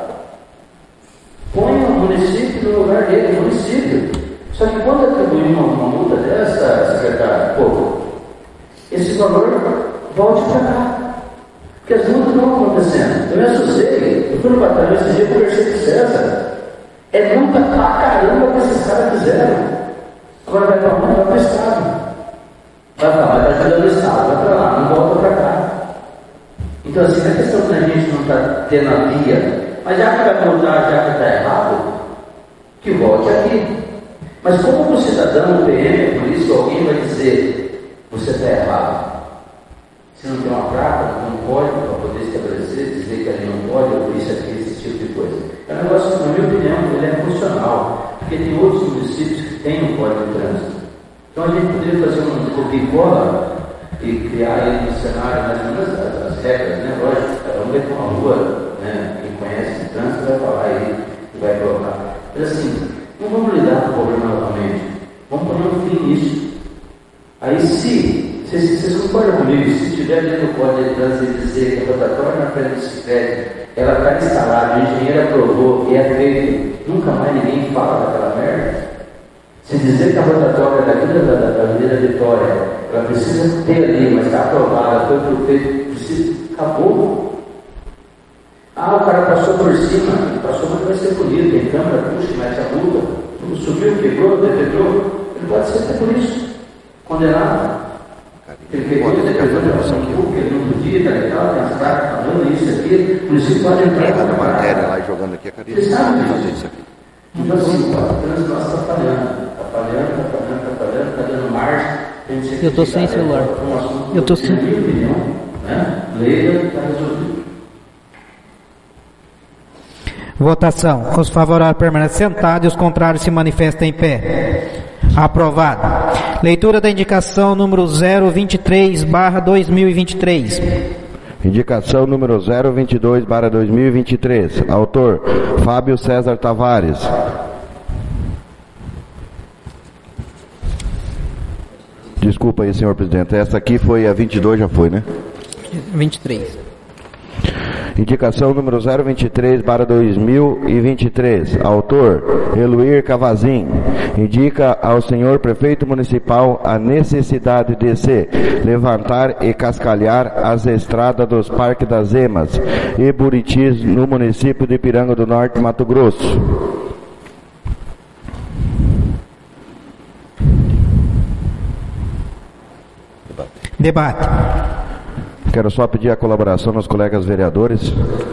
Põe o município no lugar dele, município. Só que quando atribuir uma multa dessa, secretário, esse valor volte para cá. Porque as multas não estão acontecendo. Eu me assustei. Eu fui no batalhão esse dia e conversei com o César. É multa pra caramba que esses caras fizeram. Agora vai para onde? Vai para o Estado. Vai ajudando o Estado, vai para lá, não volta para cá. Então, assim, não é questão que a gente não está tendo a via, mas já que vai voltar, já que está errado, que volte aqui. Mas como o cidadão, o PM, por isso alguém vai dizer, você está errado. Se não tem uma placa, não pode, para poder estabelecer, dizer que ali não pode, ou por isso aqui, esse tipo de coisa. É um negócio, na minha opinião, ele é funcional, porque tem outros municípios que têm um código de trânsito. Então a gente poderia fazer um copia e cola e criar aí no cenário mais ou menos as regras, né? Lógico, cada um vai com uma rua, né? Quem conhece o trânsito vai falar aí e vai colocar. Mas assim, não vamos lidar com o problema novamente, vamos pôr um fim nisso. Aí vocês concordam comigo, se tiver dentro do código de trânsito dizer que a rotatória na frente do ciclete, ela está instalada, o engenheiro aprovou e é feito, nunca mais ninguém fala daquela merda. Se dizer que a rotatória da Avenida Vitória, ela precisa ter ali, mas está aprovada, foi prefeito, precisa, acabou. O cara passou por cima, passou, mas vai ser bonito, tem câmera, puxa, mete a multa, subiu, quebrou, defendeu, ele pode ser até por isso, condenado. Ele pegou ele não podia, tem as cartas falando isso aqui, por isso pode entrar na matéria lá e jogando aqui a cabeça. Você sabe isso aqui. Então assim, o trânsito nosso está falhando, está dando margem. Eu estou sem celular. Eu estou sem. Na minha opinião, né? Leia, está resolvido. Votação. Os favoráveis permanecem sentados e os contrários se manifestam em pé. Aprovado. Leitura da indicação número 023/2023. Indicação número 022/2023. Autor, Fábio César Tavares. Desculpa aí, senhor presidente. Essa aqui foi a 22, já foi, né? 23. Indicação número 023/2023. Autor, Eluir Cavazin. Indica ao senhor prefeito municipal a necessidade de se levantar e cascalhar as estradas dos Parques das Emas e Buritis no município de Ipiranga do Norte, Mato Grosso. Debate. Quero só pedir a colaboração dos colegas vereadores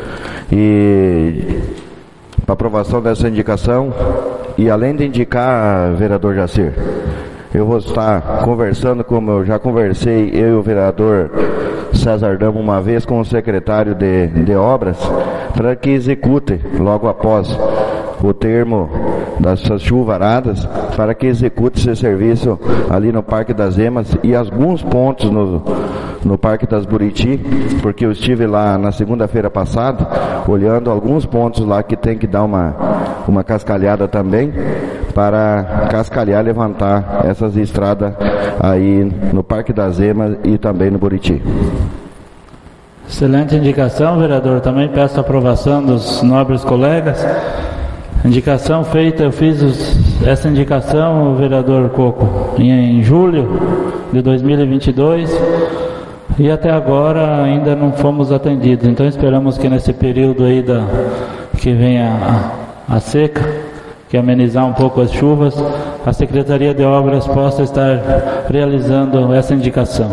e para aprovação dessa indicação, e além de indicar, vereador Jacir, eu vou estar conversando, como eu já conversei, eu e o vereador César Damo uma vez com o secretário de obras, para que execute logo após o termo dessas chuvaradas, para que execute esse serviço ali no Parque das Emas e alguns pontos no Parque das Buriti, porque eu estive lá na segunda-feira passada, olhando alguns pontos lá que tem que dar uma cascalhada também, para cascalhar e levantar essas estradas aí no Parque das Emas e também no Buriti. Excelente indicação, vereador. Também peço a aprovação dos nobres colegas. Indicação feita, eu fiz essa indicação, vereador Coco, em julho de 2022 e até agora ainda não fomos atendidos. Então esperamos que nesse período aí que vem a seca, que amenizar um pouco as chuvas, a Secretaria de Obras possa estar realizando essa indicação.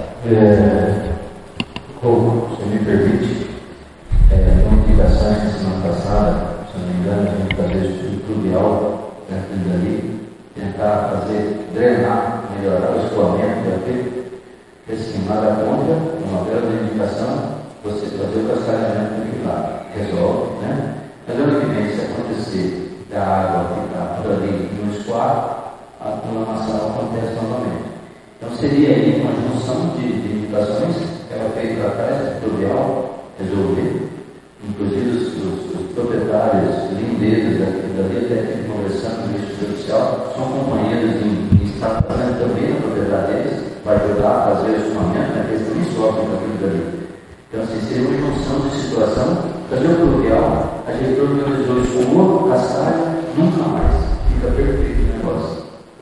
Coco, se me permite, uma indicação na semana passada, se não me engano, a gente fazer estudo pluvial dentro dali, tentar drenar, melhorar o escoamento daquele, esquimar a ponta, uma bela indicação, você fazer o cascalhamento do lá, resolve, né? Mas ano que vem, se acontecer da água ficar por ali no escoar, a programação acontece novamente. Então seria aí uma junção de indicações que ela fez lá atrás, pluvial, resolver. Inclusive os proprietários lindeiros daqui até aqui conversando com o ministro judicial, são companheiros em estar fazendo também na propriedade deles, vai ajudar a fazer o escoamento, né, porque eles também sofrem com aquilo dali. Então, assim, seria uma junção de situação, fazer o pluvial, a gente organizou escoa, cascalho, nunca mais. Fica perfeito o negócio.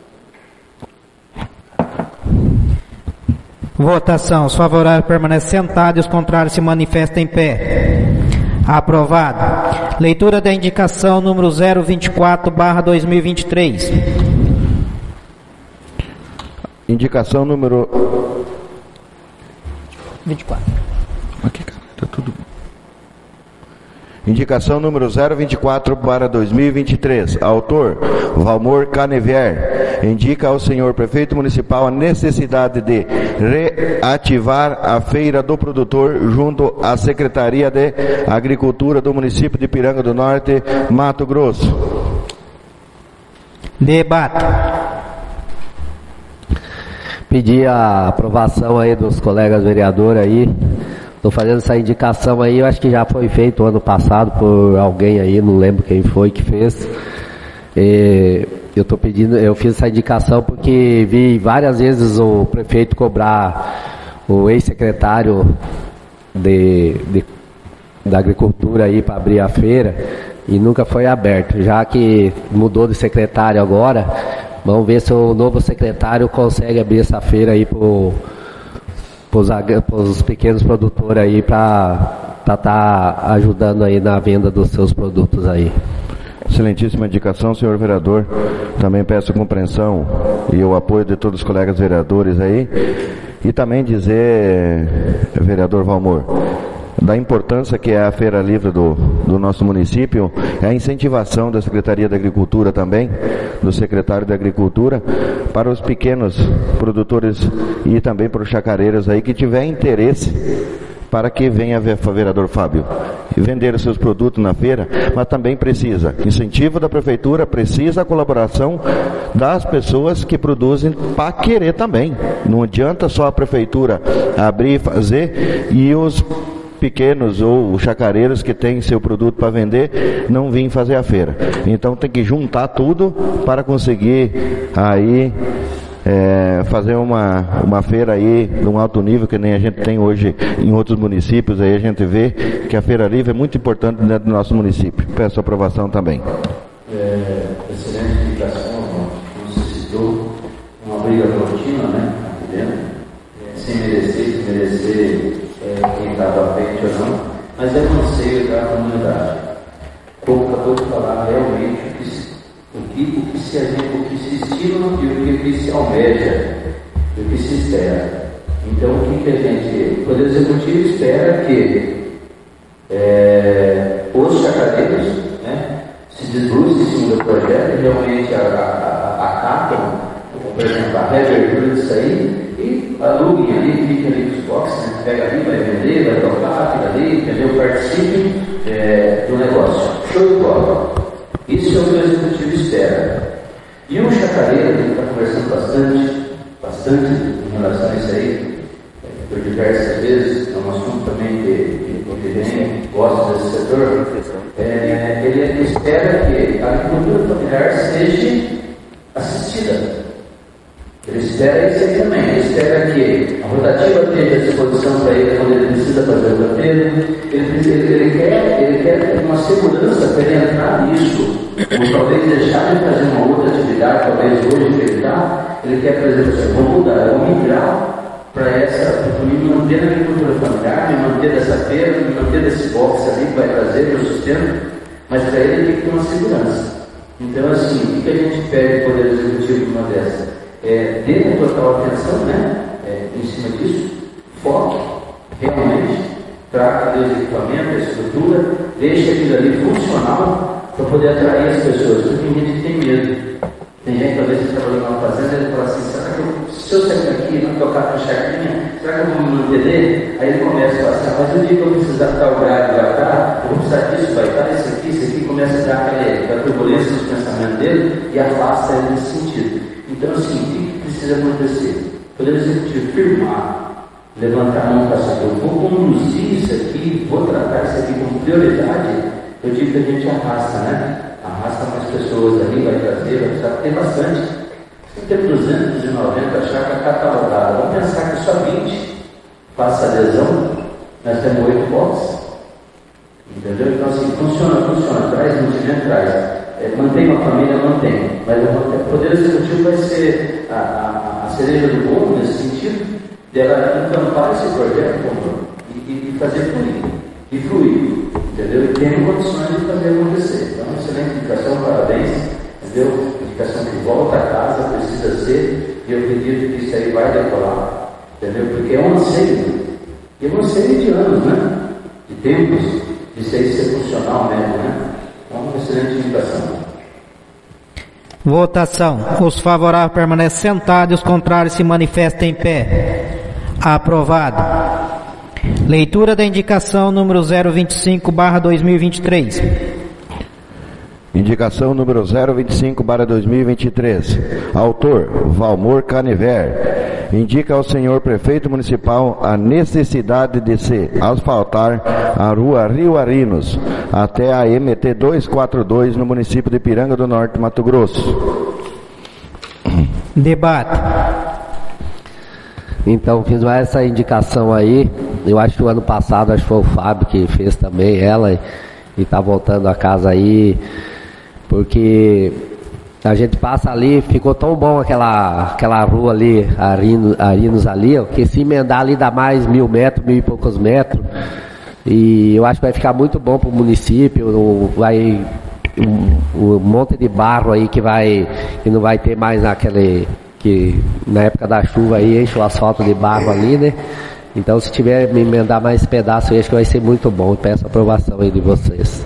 Votação. Os favoráveis permanecem sentados e os contrários se manifestam em pé. Aprovado. Leitura da indicação número 024/2023. Indicação número 24. Aqui, cara, tá tudo. Indicação número 024/2023. Autor, Valmor Canevier. Indica ao senhor prefeito municipal a necessidade de reativar a Feira do Produtor junto à Secretaria de Agricultura do município de Ipiranga do Norte, Mato Grosso. Debate. Pedir a aprovação aí dos colegas vereadores aí. Estou fazendo essa indicação aí, eu acho que já foi feito ano passado por alguém aí, não lembro quem foi que fez. Eu fiz essa indicação porque vi várias vezes o prefeito cobrar o ex-secretário da agricultura aí para abrir a feira e nunca foi aberto. Já que mudou de secretário agora, vamos ver se o novo secretário consegue abrir essa feira aí para os pequenos produtores aí para estar ajudando aí na venda dos seus produtos aí. Excelentíssima indicação, senhor vereador. Também peço compreensão e o apoio de todos os colegas vereadores aí. E também dizer, vereador Valmor, da importância que é a Feira Livre do nosso município, é a incentivação da Secretaria da Agricultura também, do secretário da Agricultura, para os pequenos produtores e também para os chacareiros aí que tiver interesse para que venha, vereador Fábio, vender os seus produtos na feira, mas também precisa incentivo da prefeitura, precisa a colaboração das pessoas que produzem para querer também. Não adianta só a prefeitura abrir e fazer e os pequenos ou chacareiros que têm seu produto para vender não virem fazer a feira. Então tem que juntar tudo para conseguir aí fazer uma feira aí num alto nível que nem a gente tem hoje em outros municípios. Aí a gente vê que a Feira Livre é muito importante dentro do nosso município. Peço aprovação também. Excelente indicação, como você citou, uma briga contínua, né, aqui dentro, sem merecer quem estava à frente ou não, mas é um anseio da comunidade. Pouco a pouco falar realmente o que se estima e o que se almeja, o que se espera. Então, o que a gente, o Poder Executivo espera que os chacareiros, né, se desbrucem em cima do projeto e realmente acatam, por exemplo, a reabertura disso aí e aluguem ali, fiquem ali nos boxes, né, pega ali, vai vender, vai tocar, fica ali, entendeu? Participem do negócio. Show de bola. Isso é o que o Executivo espera. E um chacareiro, a gente está conversando bastante em relação a isso aí, por diversas vezes, é um assunto também que vem, gosta desse setor, ele espera que a agricultura familiar seja assistida. Ele espera isso aí também. Ele espera que a rotativa esteja à disposição para ele quando ele precisa fazer o roteiro. Ele quer uma segurança para ele entrar nisso. Ou talvez deixar de fazer uma outra atividade, talvez hoje que ele está. Ele quer, por exemplo, assim, vou mudar, eu vou migrar para me manter na agricultura familiar, me manter dessa feira, me manter desse box ali que vai trazer meu sustento. Mas para ele tem que ter uma segurança. Então, assim, o que a gente pede do Poder Executivo numa dessas? Dê a total atenção, né, em cima disso, foque realmente, traga os equipamentos, a estrutura, deixe aquilo ali funcional para poder atrair as pessoas, porque tem gente que tem medo. Tem gente que talvez está trabalhando numa fazenda e ele fala assim, será que se eu sair daqui, não tocar na chacrinha, será que eu vou me manter dele? Aí ele começa a falar assim, mas o dia que eu precisar tal grade vai estar, eu vou precisar disso, vai estar, isso aqui, começa a dar aquela turbulência no pensamento dele e afasta ele nesse sentido. Então, assim, o que precisa acontecer? O Poder Executivo firmar, levantar a mão para saber, eu vou conduzir isso aqui, vou tratar isso aqui como prioridade, eu digo que a gente arrasta, né? Arrasta mais pessoas ali, vai trazer, vai precisar ter bastante. Se tem 290 chácaras catalogadas, vamos pensar que só 20 passa adesão, nós temos 8 boxes. Entendeu? Então, assim, funciona, traz mantimento, traz. Mantém uma família, mantém. Mas o Poder Executivo vai ser a cereja do bolo nesse sentido, dela encampar esse projeto e fazer fluir. Entendeu? E tem condições de fazer acontecer. Então, excelente indicação, parabéns. Entendeu? Indicação que volta a casa, precisa ser, e eu acredito que isso aí vai decolar. Entendeu? Porque é um anseio. E é um anseio de anos, né? De tempos, de isso aí ser funcional mesmo, né? Então, uma excelente indicação. Votação. Os favoráveis permanecem sentados, os contrários se manifestam em pé. Aprovado. Leitura da indicação número 025/2023. Indicação número 025/2023. Autor, Valmor Caniver. Indica ao senhor prefeito municipal a necessidade de se asfaltar a rua Rio Arinos até a MT 242 no município de Ipiranga do Norte, Mato Grosso. Debate. Então, fiz mais essa indicação aí. Eu acho que o ano passado, acho que foi o Fábio que fez também ela, e tá voltando a casa aí, porque a gente passa ali, ficou tão bom aquela rua ali, Arinos ali, ó, que se emendar ali dá mais 1.000 metros, 1.000 e poucos metros, e eu acho que vai ficar muito bom pro município, um monte de barro aí que não vai ter mais que na época da chuva aí enche o asfalto de barro ali, né? Então, se tiver me emendar mais pedaço, eu acho que vai ser muito bom. Eu peço a aprovação aí de vocês.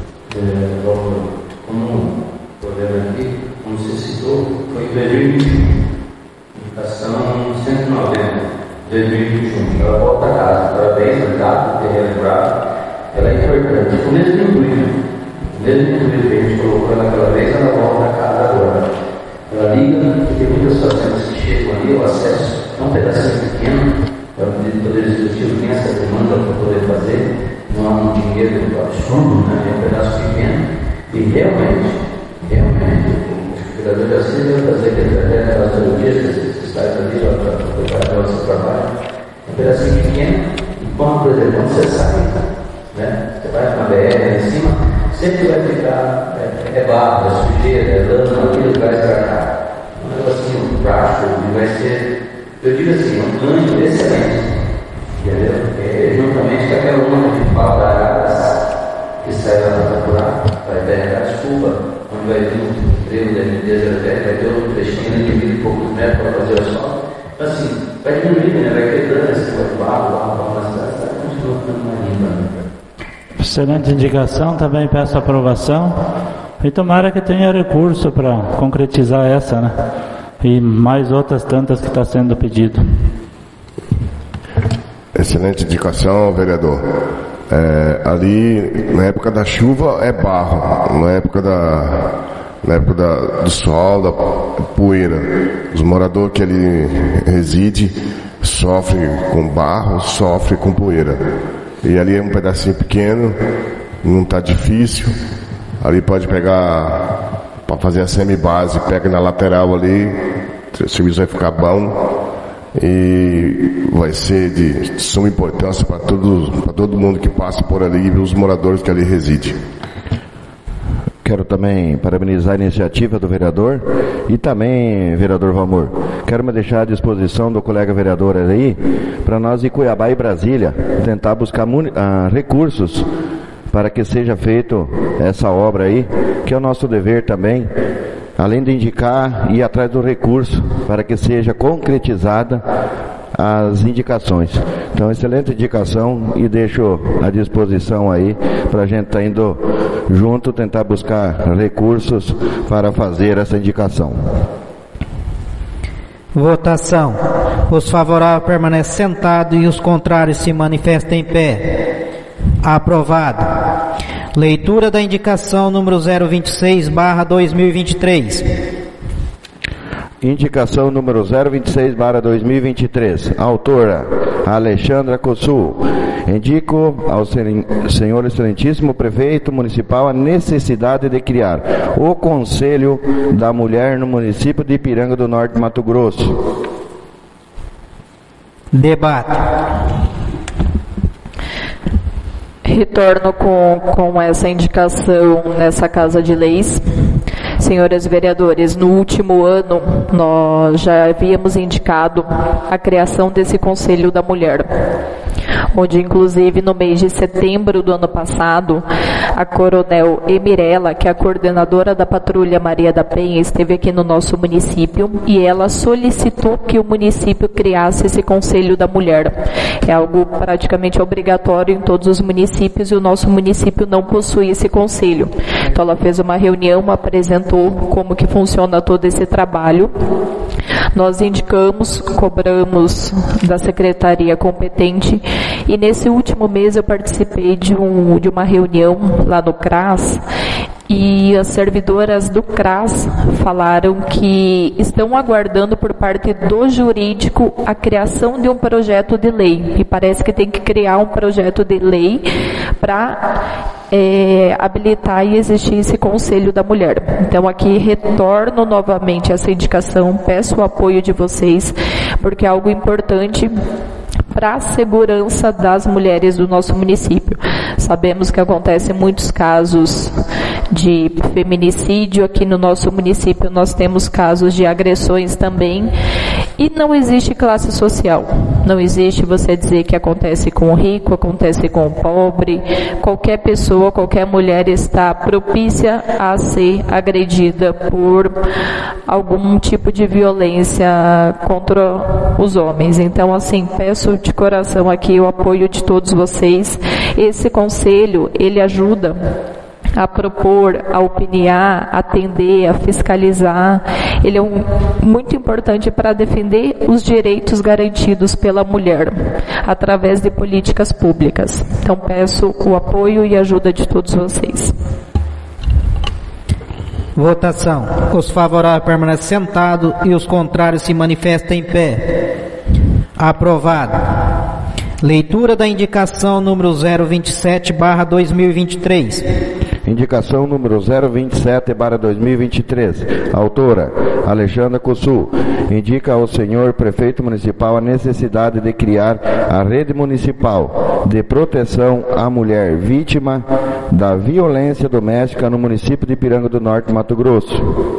Como problema aqui, como você citou, foi em 2021. Indicação 190, 2021. Ela volta a casa. Parabéns, obrigado por ter relembrado. Ela é importante. O mesmo intuito que a gente colocou naquela vez, ela volta a casa agora. Ela liga, porque muitas fazendas que chegam ali, o acesso é um pedacinho pequeno. O Poder Executivo tem essa demanda para poder fazer, não há um dinheiro absurdo, né? É um pedaço pequeno, e realmente, o vereador Jacir vai fazer aquele trajeto das rodistas, que está ali para o nosso trabalho, um pedacinho pequeno, e quando, por exemplo, quando você sai, né? Você vai com a BR em cima, sempre vai ficar, barro, sujeira, lama, aquilo que vai estragar. Um negocinho prático, vai ser, eu digo assim, um ganho excelente. Entendeu? Juntamente com aquela lama de pau da água que sai lá na natural, vai pegar a chuva, onde vai vir um trevo da MT-010, vai ter outro trechinho ali, aquele poucos metros para fazer o asfalto. Então, assim, vai diminuindo, né? Vai quebrando esse barro, mas está continuando mais limpa. Né? Excelente indicação, também peço aprovação. E tomara que tenha recurso para concretizar essa, né? E mais outras tantas que está sendo pedido. Excelente indicação, vereador. Ali, na época da chuva, é barro. Na época do sol, da poeira. Os moradores que ali residem sofrem com barro, sofrem com poeira. E ali é um pedacinho pequeno, não está difícil. Ali pode pegar, para fazer a semibase, pega na lateral ali, o serviço vai ficar bom. E vai ser de suma importância para todo mundo que passa por ali e os moradores que ali residem. Quero também parabenizar a iniciativa do vereador e também, vereador Valmor, quero me deixar à disposição do colega vereador aí, para nós em Cuiabá e Brasília, tentar buscar recursos para que seja feito essa obra aí, que é o nosso dever também, além de indicar, ir atrás do recurso para que seja concretizada as indicações. Então, excelente indicação e deixo à disposição aí para a gente estar indo junto, tentar buscar recursos para fazer essa indicação. Votação. Os favoráveis permanecem sentados e os contrários se manifestam em pé. Aprovado. Leitura da indicação número 026/2023. Indicação número 026/2023. Autora Alexandra Cossul. Indico ao senhor excelentíssimo prefeito municipal a necessidade de criar o Conselho da Mulher no município de Ipiranga do Norte, Mato Grosso. Debate. Retorno com essa indicação nessa Casa de Leis. Senhores vereadores, no último ano nós já havíamos indicado a criação desse Conselho da Mulher, onde inclusive no mês de setembro do ano passado, a coronel Emirela, que é a coordenadora da Patrulha Maria da Penha, esteve aqui no nosso município e ela solicitou que o município criasse esse Conselho da Mulher. É algo praticamente obrigatório em todos os municípios e o nosso município não possui esse conselho. Então ela fez uma reunião, apresentou como que funciona todo esse trabalho. Nós indicamos, cobramos da secretaria competente e nesse último mês eu participei de uma reunião lá no CRAS e as servidoras do CRAS falaram que estão aguardando por parte do jurídico a criação de um projeto de lei e parece que tem que criar um projeto de lei para habilitar e existir esse Conselho da Mulher. Então aqui retorno novamente essa indicação, peço o apoio de vocês, porque é algo importante para a segurança das mulheres do nosso município. Sabemos que acontecem muitos casos de feminicídio aqui no nosso município, nós temos casos de agressões também, e não existe classe social. Não existe você dizer que acontece com o rico, acontece com o pobre. Qualquer pessoa, qualquer mulher está propícia a ser agredida por algum tipo de violência contra os homens. Então, assim, peço de coração aqui o apoio de todos vocês. Esse conselho, ele ajuda a propor, a opiniar, a atender, a fiscalizar. Ele é muito importante para defender os direitos garantidos pela mulher, através de políticas públicas. Então peço o apoio e ajuda de todos vocês. Votação. Os favoráveis permanecem sentados e os contrários se manifestam em pé. Aprovado. Leitura da indicação número 027/2023. Indicação número 027/2023. Autora: Alexandra Cossu. Indica ao senhor prefeito municipal a necessidade de criar a rede municipal de proteção à mulher vítima da violência doméstica no município de Ipiranga do Norte, Mato Grosso.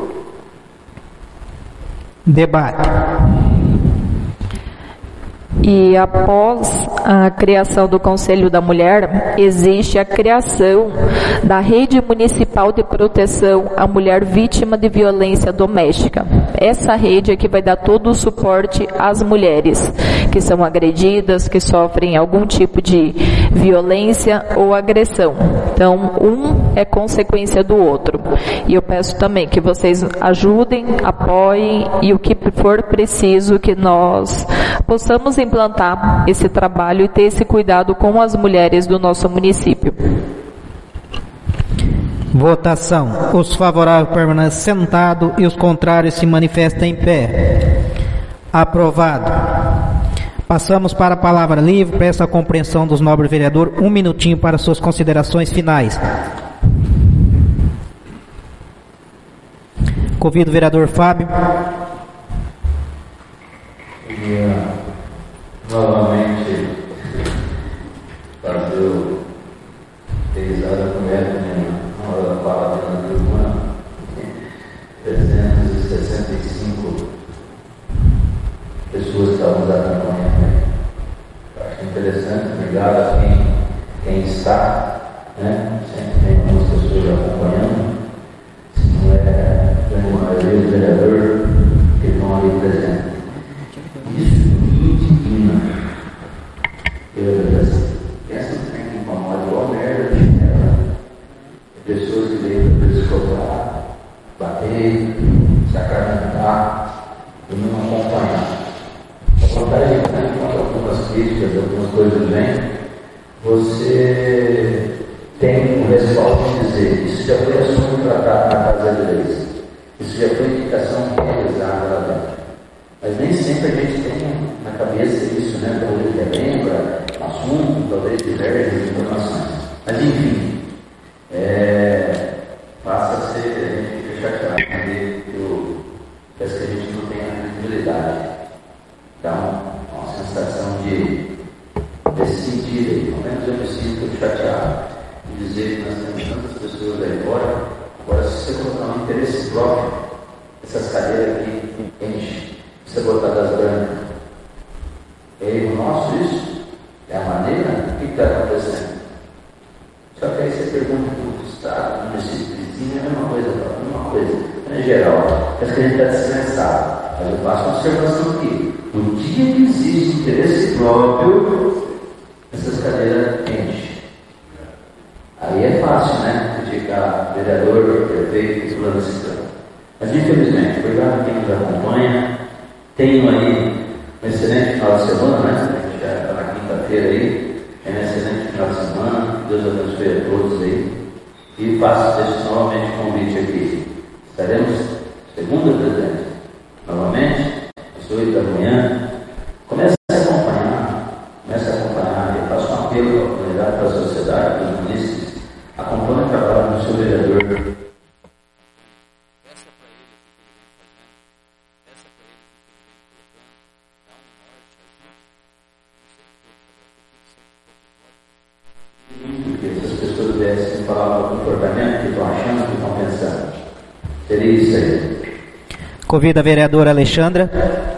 Debate. E após a criação do Conselho da Mulher, existe a criação da Rede Municipal de Proteção à Mulher Vítima de Violência Doméstica. Essa rede é que vai dar todo o suporte às mulheres que são agredidas, que sofrem algum tipo de violência ou agressão. Então, um é consequência do outro. E eu peço também que vocês ajudem, apoiem e o que for preciso que nós possamos implantar esse trabalho e ter esse cuidado com as mulheres do nosso município. Votação. Os favoráveis permanecem sentados e os contrários se manifestam em pé. Aprovado. Passamos para a palavra livre. Peço a compreensão dos nobres vereadores. 1 minutinho para suas considerações finais. Convido o vereador Fábio. Novamente fazer o realizar com ela na hora da palavra na tribuna, 365 pessoas que estavam nos acompanhando. Acho interessante, obrigado a quem está, né? Sempre tem algumas pessoas acompanhando, se não é a maioria dos vereadores que estão ali presentes. Isso me indigna. Essa tem que incomodar igual merda de chinela. Pessoas que vêm para descobrar, bater, sacramentar e não acompanhar. A vontade de quando algumas críticas, algumas coisas vêm, você tem o respaldo de dizer: isso já foi assunto tratado na Casa de Leis, isso já foi indicação realizada lá dentro. Mas nem sempre a gente tem na cabeça isso, né? Talvez lembra assunto, talvez diversas informações. Mas enfim, passa a ser, a gente fica chateado, porque parece que a gente não tem a credibilidade. Então, uma sensação desse sentido aí. Pelo menos eu me sinto chateado de dizer que nós temos tantas pessoas aí fora. Agora, se você colocar um interesse próprio, essas cadeiras aqui enchem. Você botar das brancas. É erro nosso isso? É a maneira? O que está acontecendo? Só que aí você pergunta para o Estado, do município vizinho, é uma coisa. Em geral, parece que a gente está dispensado. Mas eu faço uma observação aqui. No dia que existe interesse próprio, essas cadeiras enchem. Aí é fácil, né? Criticar vereador, prefeito, fulano de tal. Mas infelizmente, obrigado a quem nos acompanha. Tenho aí um excelente final de semana, né? A gente já está na quinta-feira aí. É um excelente final de semana. Deus abençoe a todos aí. E deixo novamente o convite aqui. Estaremos segunda, presidente. Novamente, às 8 da manhã. Comece a acompanhar. Eu faço um apelo à comunidade, para a sociedade, para os munícipes. Acompanhe o trabalho do seu vereador. Seria isso aí. Convido a vereadora Alexandra.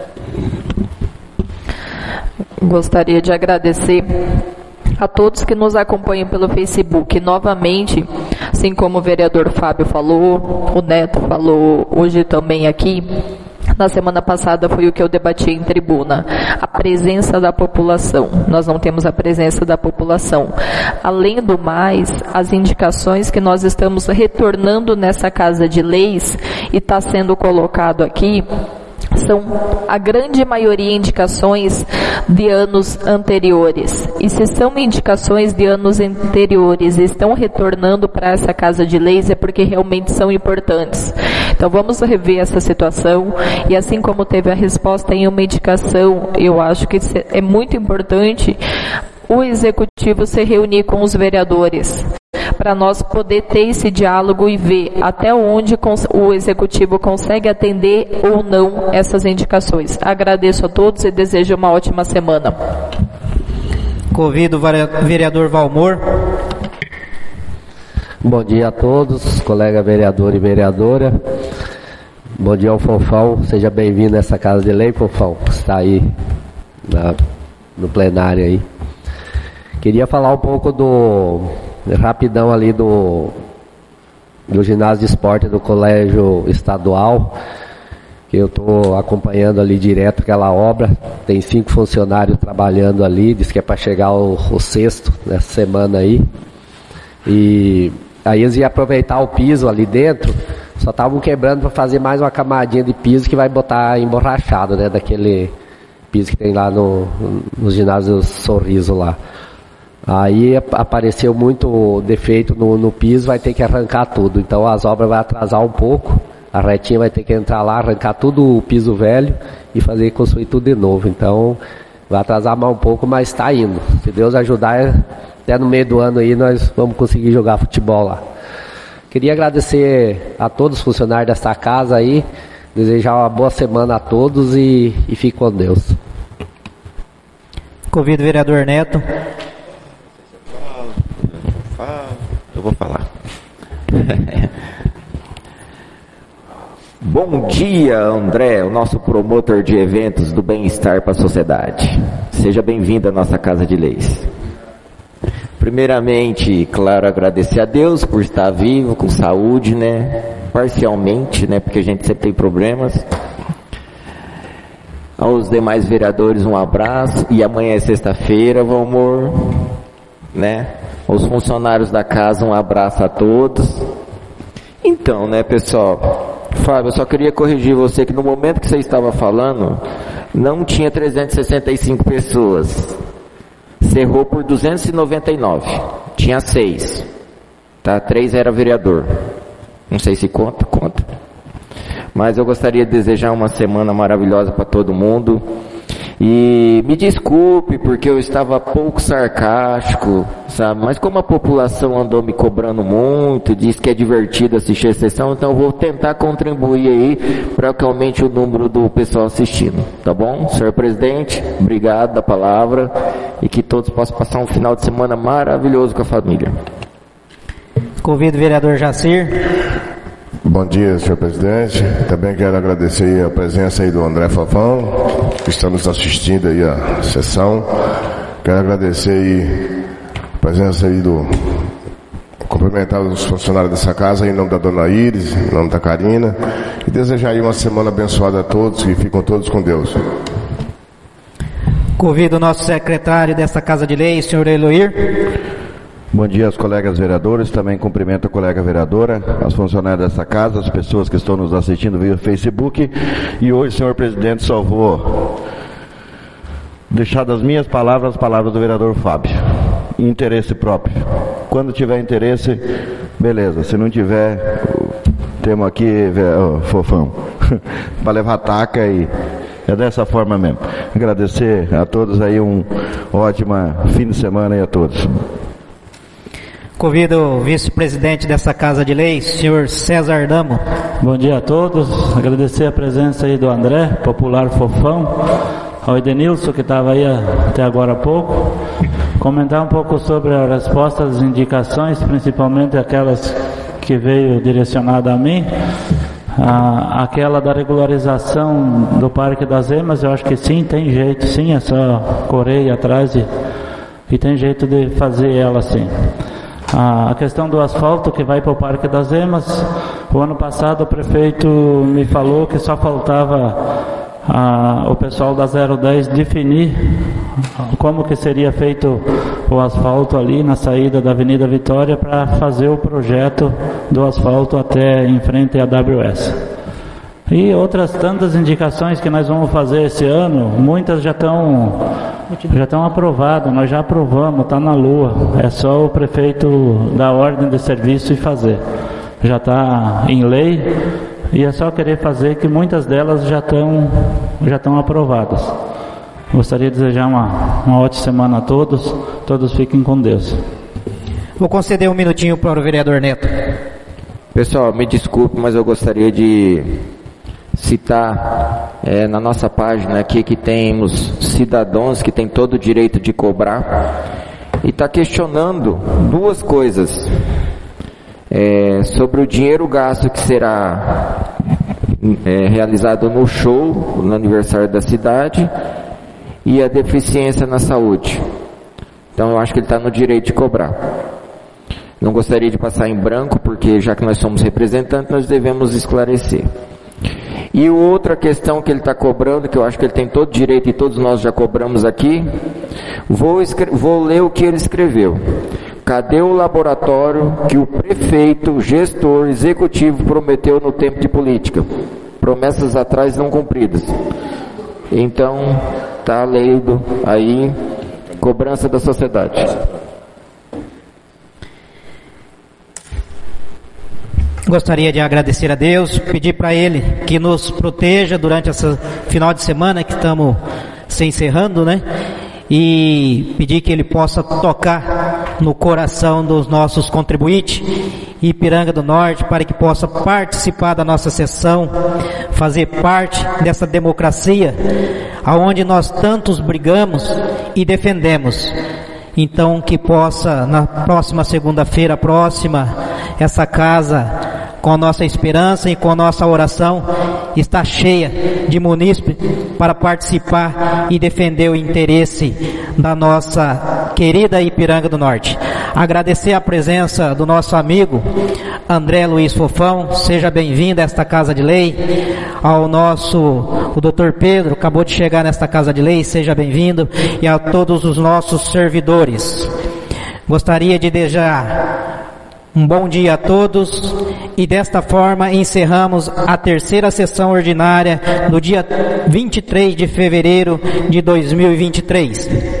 Gostaria de agradecer a todos que nos acompanham pelo Facebook. Novamente, assim como o vereador Fábio falou, o Neto falou hoje também aqui, na semana passada foi o que eu debati em tribuna, a presença da população. Nós não temos a presença da população. Além do mais, as indicações que nós estamos retornando nessa Casa de Leis e está sendo colocado aqui, são a grande maioria indicações de anos anteriores. E se são indicações de anos anteriores e estão retornando para essa Casa de Leis, é porque realmente são importantes. Então vamos rever essa situação, e assim como teve a resposta em uma indicação, eu acho que é muito importante o Executivo se reunir com os vereadores, para nós poder ter esse diálogo e ver até onde o Executivo consegue atender ou não essas indicações. Agradeço a todos e desejo uma ótima semana. Convido o vereador Valmor. Bom dia a todos, colega vereador e vereadora. Bom dia ao Fofão, seja bem-vindo a essa casa de lei, Fofão, que está aí no plenário aí. Queria falar um pouco rapidão ali do ginásio de esporte do colégio estadual, que eu estou acompanhando ali direto aquela obra. Tem 5 funcionários trabalhando ali, diz que é para chegar o 6º nessa semana aí. E aí eles iam aproveitar o piso ali dentro, só estavam quebrando para fazer mais uma camadinha de piso que vai botar emborrachado, né, daquele piso que tem lá no ginásio Sorriso lá. Aí apareceu muito defeito no piso, vai ter que arrancar tudo, então as obras vão atrasar um pouco, a retinha vai ter que entrar lá, arrancar tudo o piso velho e construir tudo de novo, então vai atrasar mais um pouco, mas está indo. Se Deus ajudar, até no meio do ano aí nós vamos conseguir jogar futebol lá. Queria agradecer a todos os funcionários desta casa aí, desejar uma boa semana a todos e fique com Deus. Convido o vereador Neto. Eu vou falar. Bom dia, André, o nosso promotor de eventos do bem-estar para a sociedade. Seja bem-vindo à nossa Casa de Leis. Primeiramente, claro, agradecer a Deus por estar vivo, com saúde, né? Parcialmente, né? Porque a gente sempre tem problemas. Aos demais vereadores, um abraço. E amanhã é sexta-feira, Valmor, né? Os funcionários da casa, um abraço a todos. Então, né, pessoal? Fábio, eu só queria corrigir você que no momento que você estava falando, não tinha 365 pessoas. Cerrou por 299. Tinha 6. Tá? 3 era vereador. Não sei se conta. Mas eu gostaria de desejar uma semana maravilhosa para todo mundo. E me desculpe porque eu estava pouco sarcástico, sabe? Mas como a população andou me cobrando muito, disse que é divertido assistir a sessão, então eu vou tentar contribuir aí para que aumente o número do pessoal assistindo, tá bom? Senhor presidente, obrigado da palavra e que todos possam passar um final de semana maravilhoso com a família. Convido o vereador Jacir. Bom dia, senhor presidente. Também quero agradecer a presença aí do André Fafão, que está nos assistindo aí a sessão. Quero agradecer aí a presença aí cumprimentar os funcionários dessa casa em nome da dona Iris, em nome da Karina, e desejar aí uma semana abençoada a todos, que ficam todos com Deus. Convido o nosso secretário desta Casa de Leis, senhor Eloir. Bom dia aos colegas vereadores, também cumprimento a colega vereadora, as funcionárias dessa casa, as pessoas que estão nos assistindo via Facebook. E hoje, senhor presidente, só vou deixar das minhas palavras as palavras do vereador Fábio. Interesse próprio. Quando tiver interesse, beleza. Se não tiver, temos aqui, Fofão, para levar taca e é dessa forma mesmo. Agradecer a todos aí, um ótimo fim de semana aí a todos. Convido o vice-presidente dessa Casa de Leis, senhor César Damo. Bom dia a todos, agradecer a presença aí do André, popular Fofão, ao Edenilson que estava aí até agora há pouco, comentar um pouco sobre a resposta às indicações, principalmente aquelas que veio direcionada a mim, aquela da regularização do Parque das Emas. Eu acho que sim, tem jeito, sim, é só correr atrás e tem jeito de fazer ela sim. A questão do asfalto que vai para o Parque das Emas, o ano passado o prefeito me falou que só faltava o pessoal da 010 definir como que seria feito o asfalto ali na saída da Avenida Vitória para fazer o projeto do asfalto até em frente à AWS. E outras tantas indicações que nós vamos fazer esse ano, muitas já estão aprovadas, nós já aprovamos, está na lua, é só o prefeito dar ordem de serviço e fazer. Já está em lei e é só querer fazer, que muitas delas já estão aprovadas. Gostaria de desejar uma ótima semana a todos fiquem com Deus. Vou conceder um minutinho para o vereador Neto. Pessoal, me desculpe, mas eu gostaria de citar na nossa página aqui que temos cidadãos que têm todo o direito de cobrar e está questionando duas coisas sobre o dinheiro gasto que será realizado no show, no aniversário da cidade, e a deficiência na saúde. Então eu acho que ele está no direito de cobrar. Não gostaria de passar em branco, porque já que nós somos representantes, nós devemos esclarecer. E outra questão que ele está cobrando, que eu acho que ele tem todo direito e todos nós já cobramos aqui, vou ler o que ele escreveu. Cadê o laboratório que o prefeito, gestor, executivo prometeu no tempo de política? Promessas atrás não cumpridas. Então, está leído aí, cobrança da sociedade. Gostaria de agradecer a Deus, pedir para Ele que nos proteja durante esse final de semana que estamos se encerrando, né? E pedir que Ele possa tocar no coração dos nossos contribuintes, Ipiranga do Norte, para que possa participar da nossa sessão, fazer parte dessa democracia, aonde nós tantos brigamos e defendemos. Então que possa, na próxima segunda-feira essa casa, com a nossa esperança e com a nossa oração, está cheia de munícipes para participar e defender o interesse da nossa querida Ipiranga do Norte. Agradecer a presença do nosso amigo André Luiz Fofão, seja bem-vindo a esta Casa de Lei. O Dr. Pedro acabou de chegar nesta Casa de Lei, seja bem-vindo, e a todos os nossos servidores. Gostaria de desejar um bom dia a todos e desta forma encerramos a terceira sessão ordinária do dia 23 de fevereiro de 2023.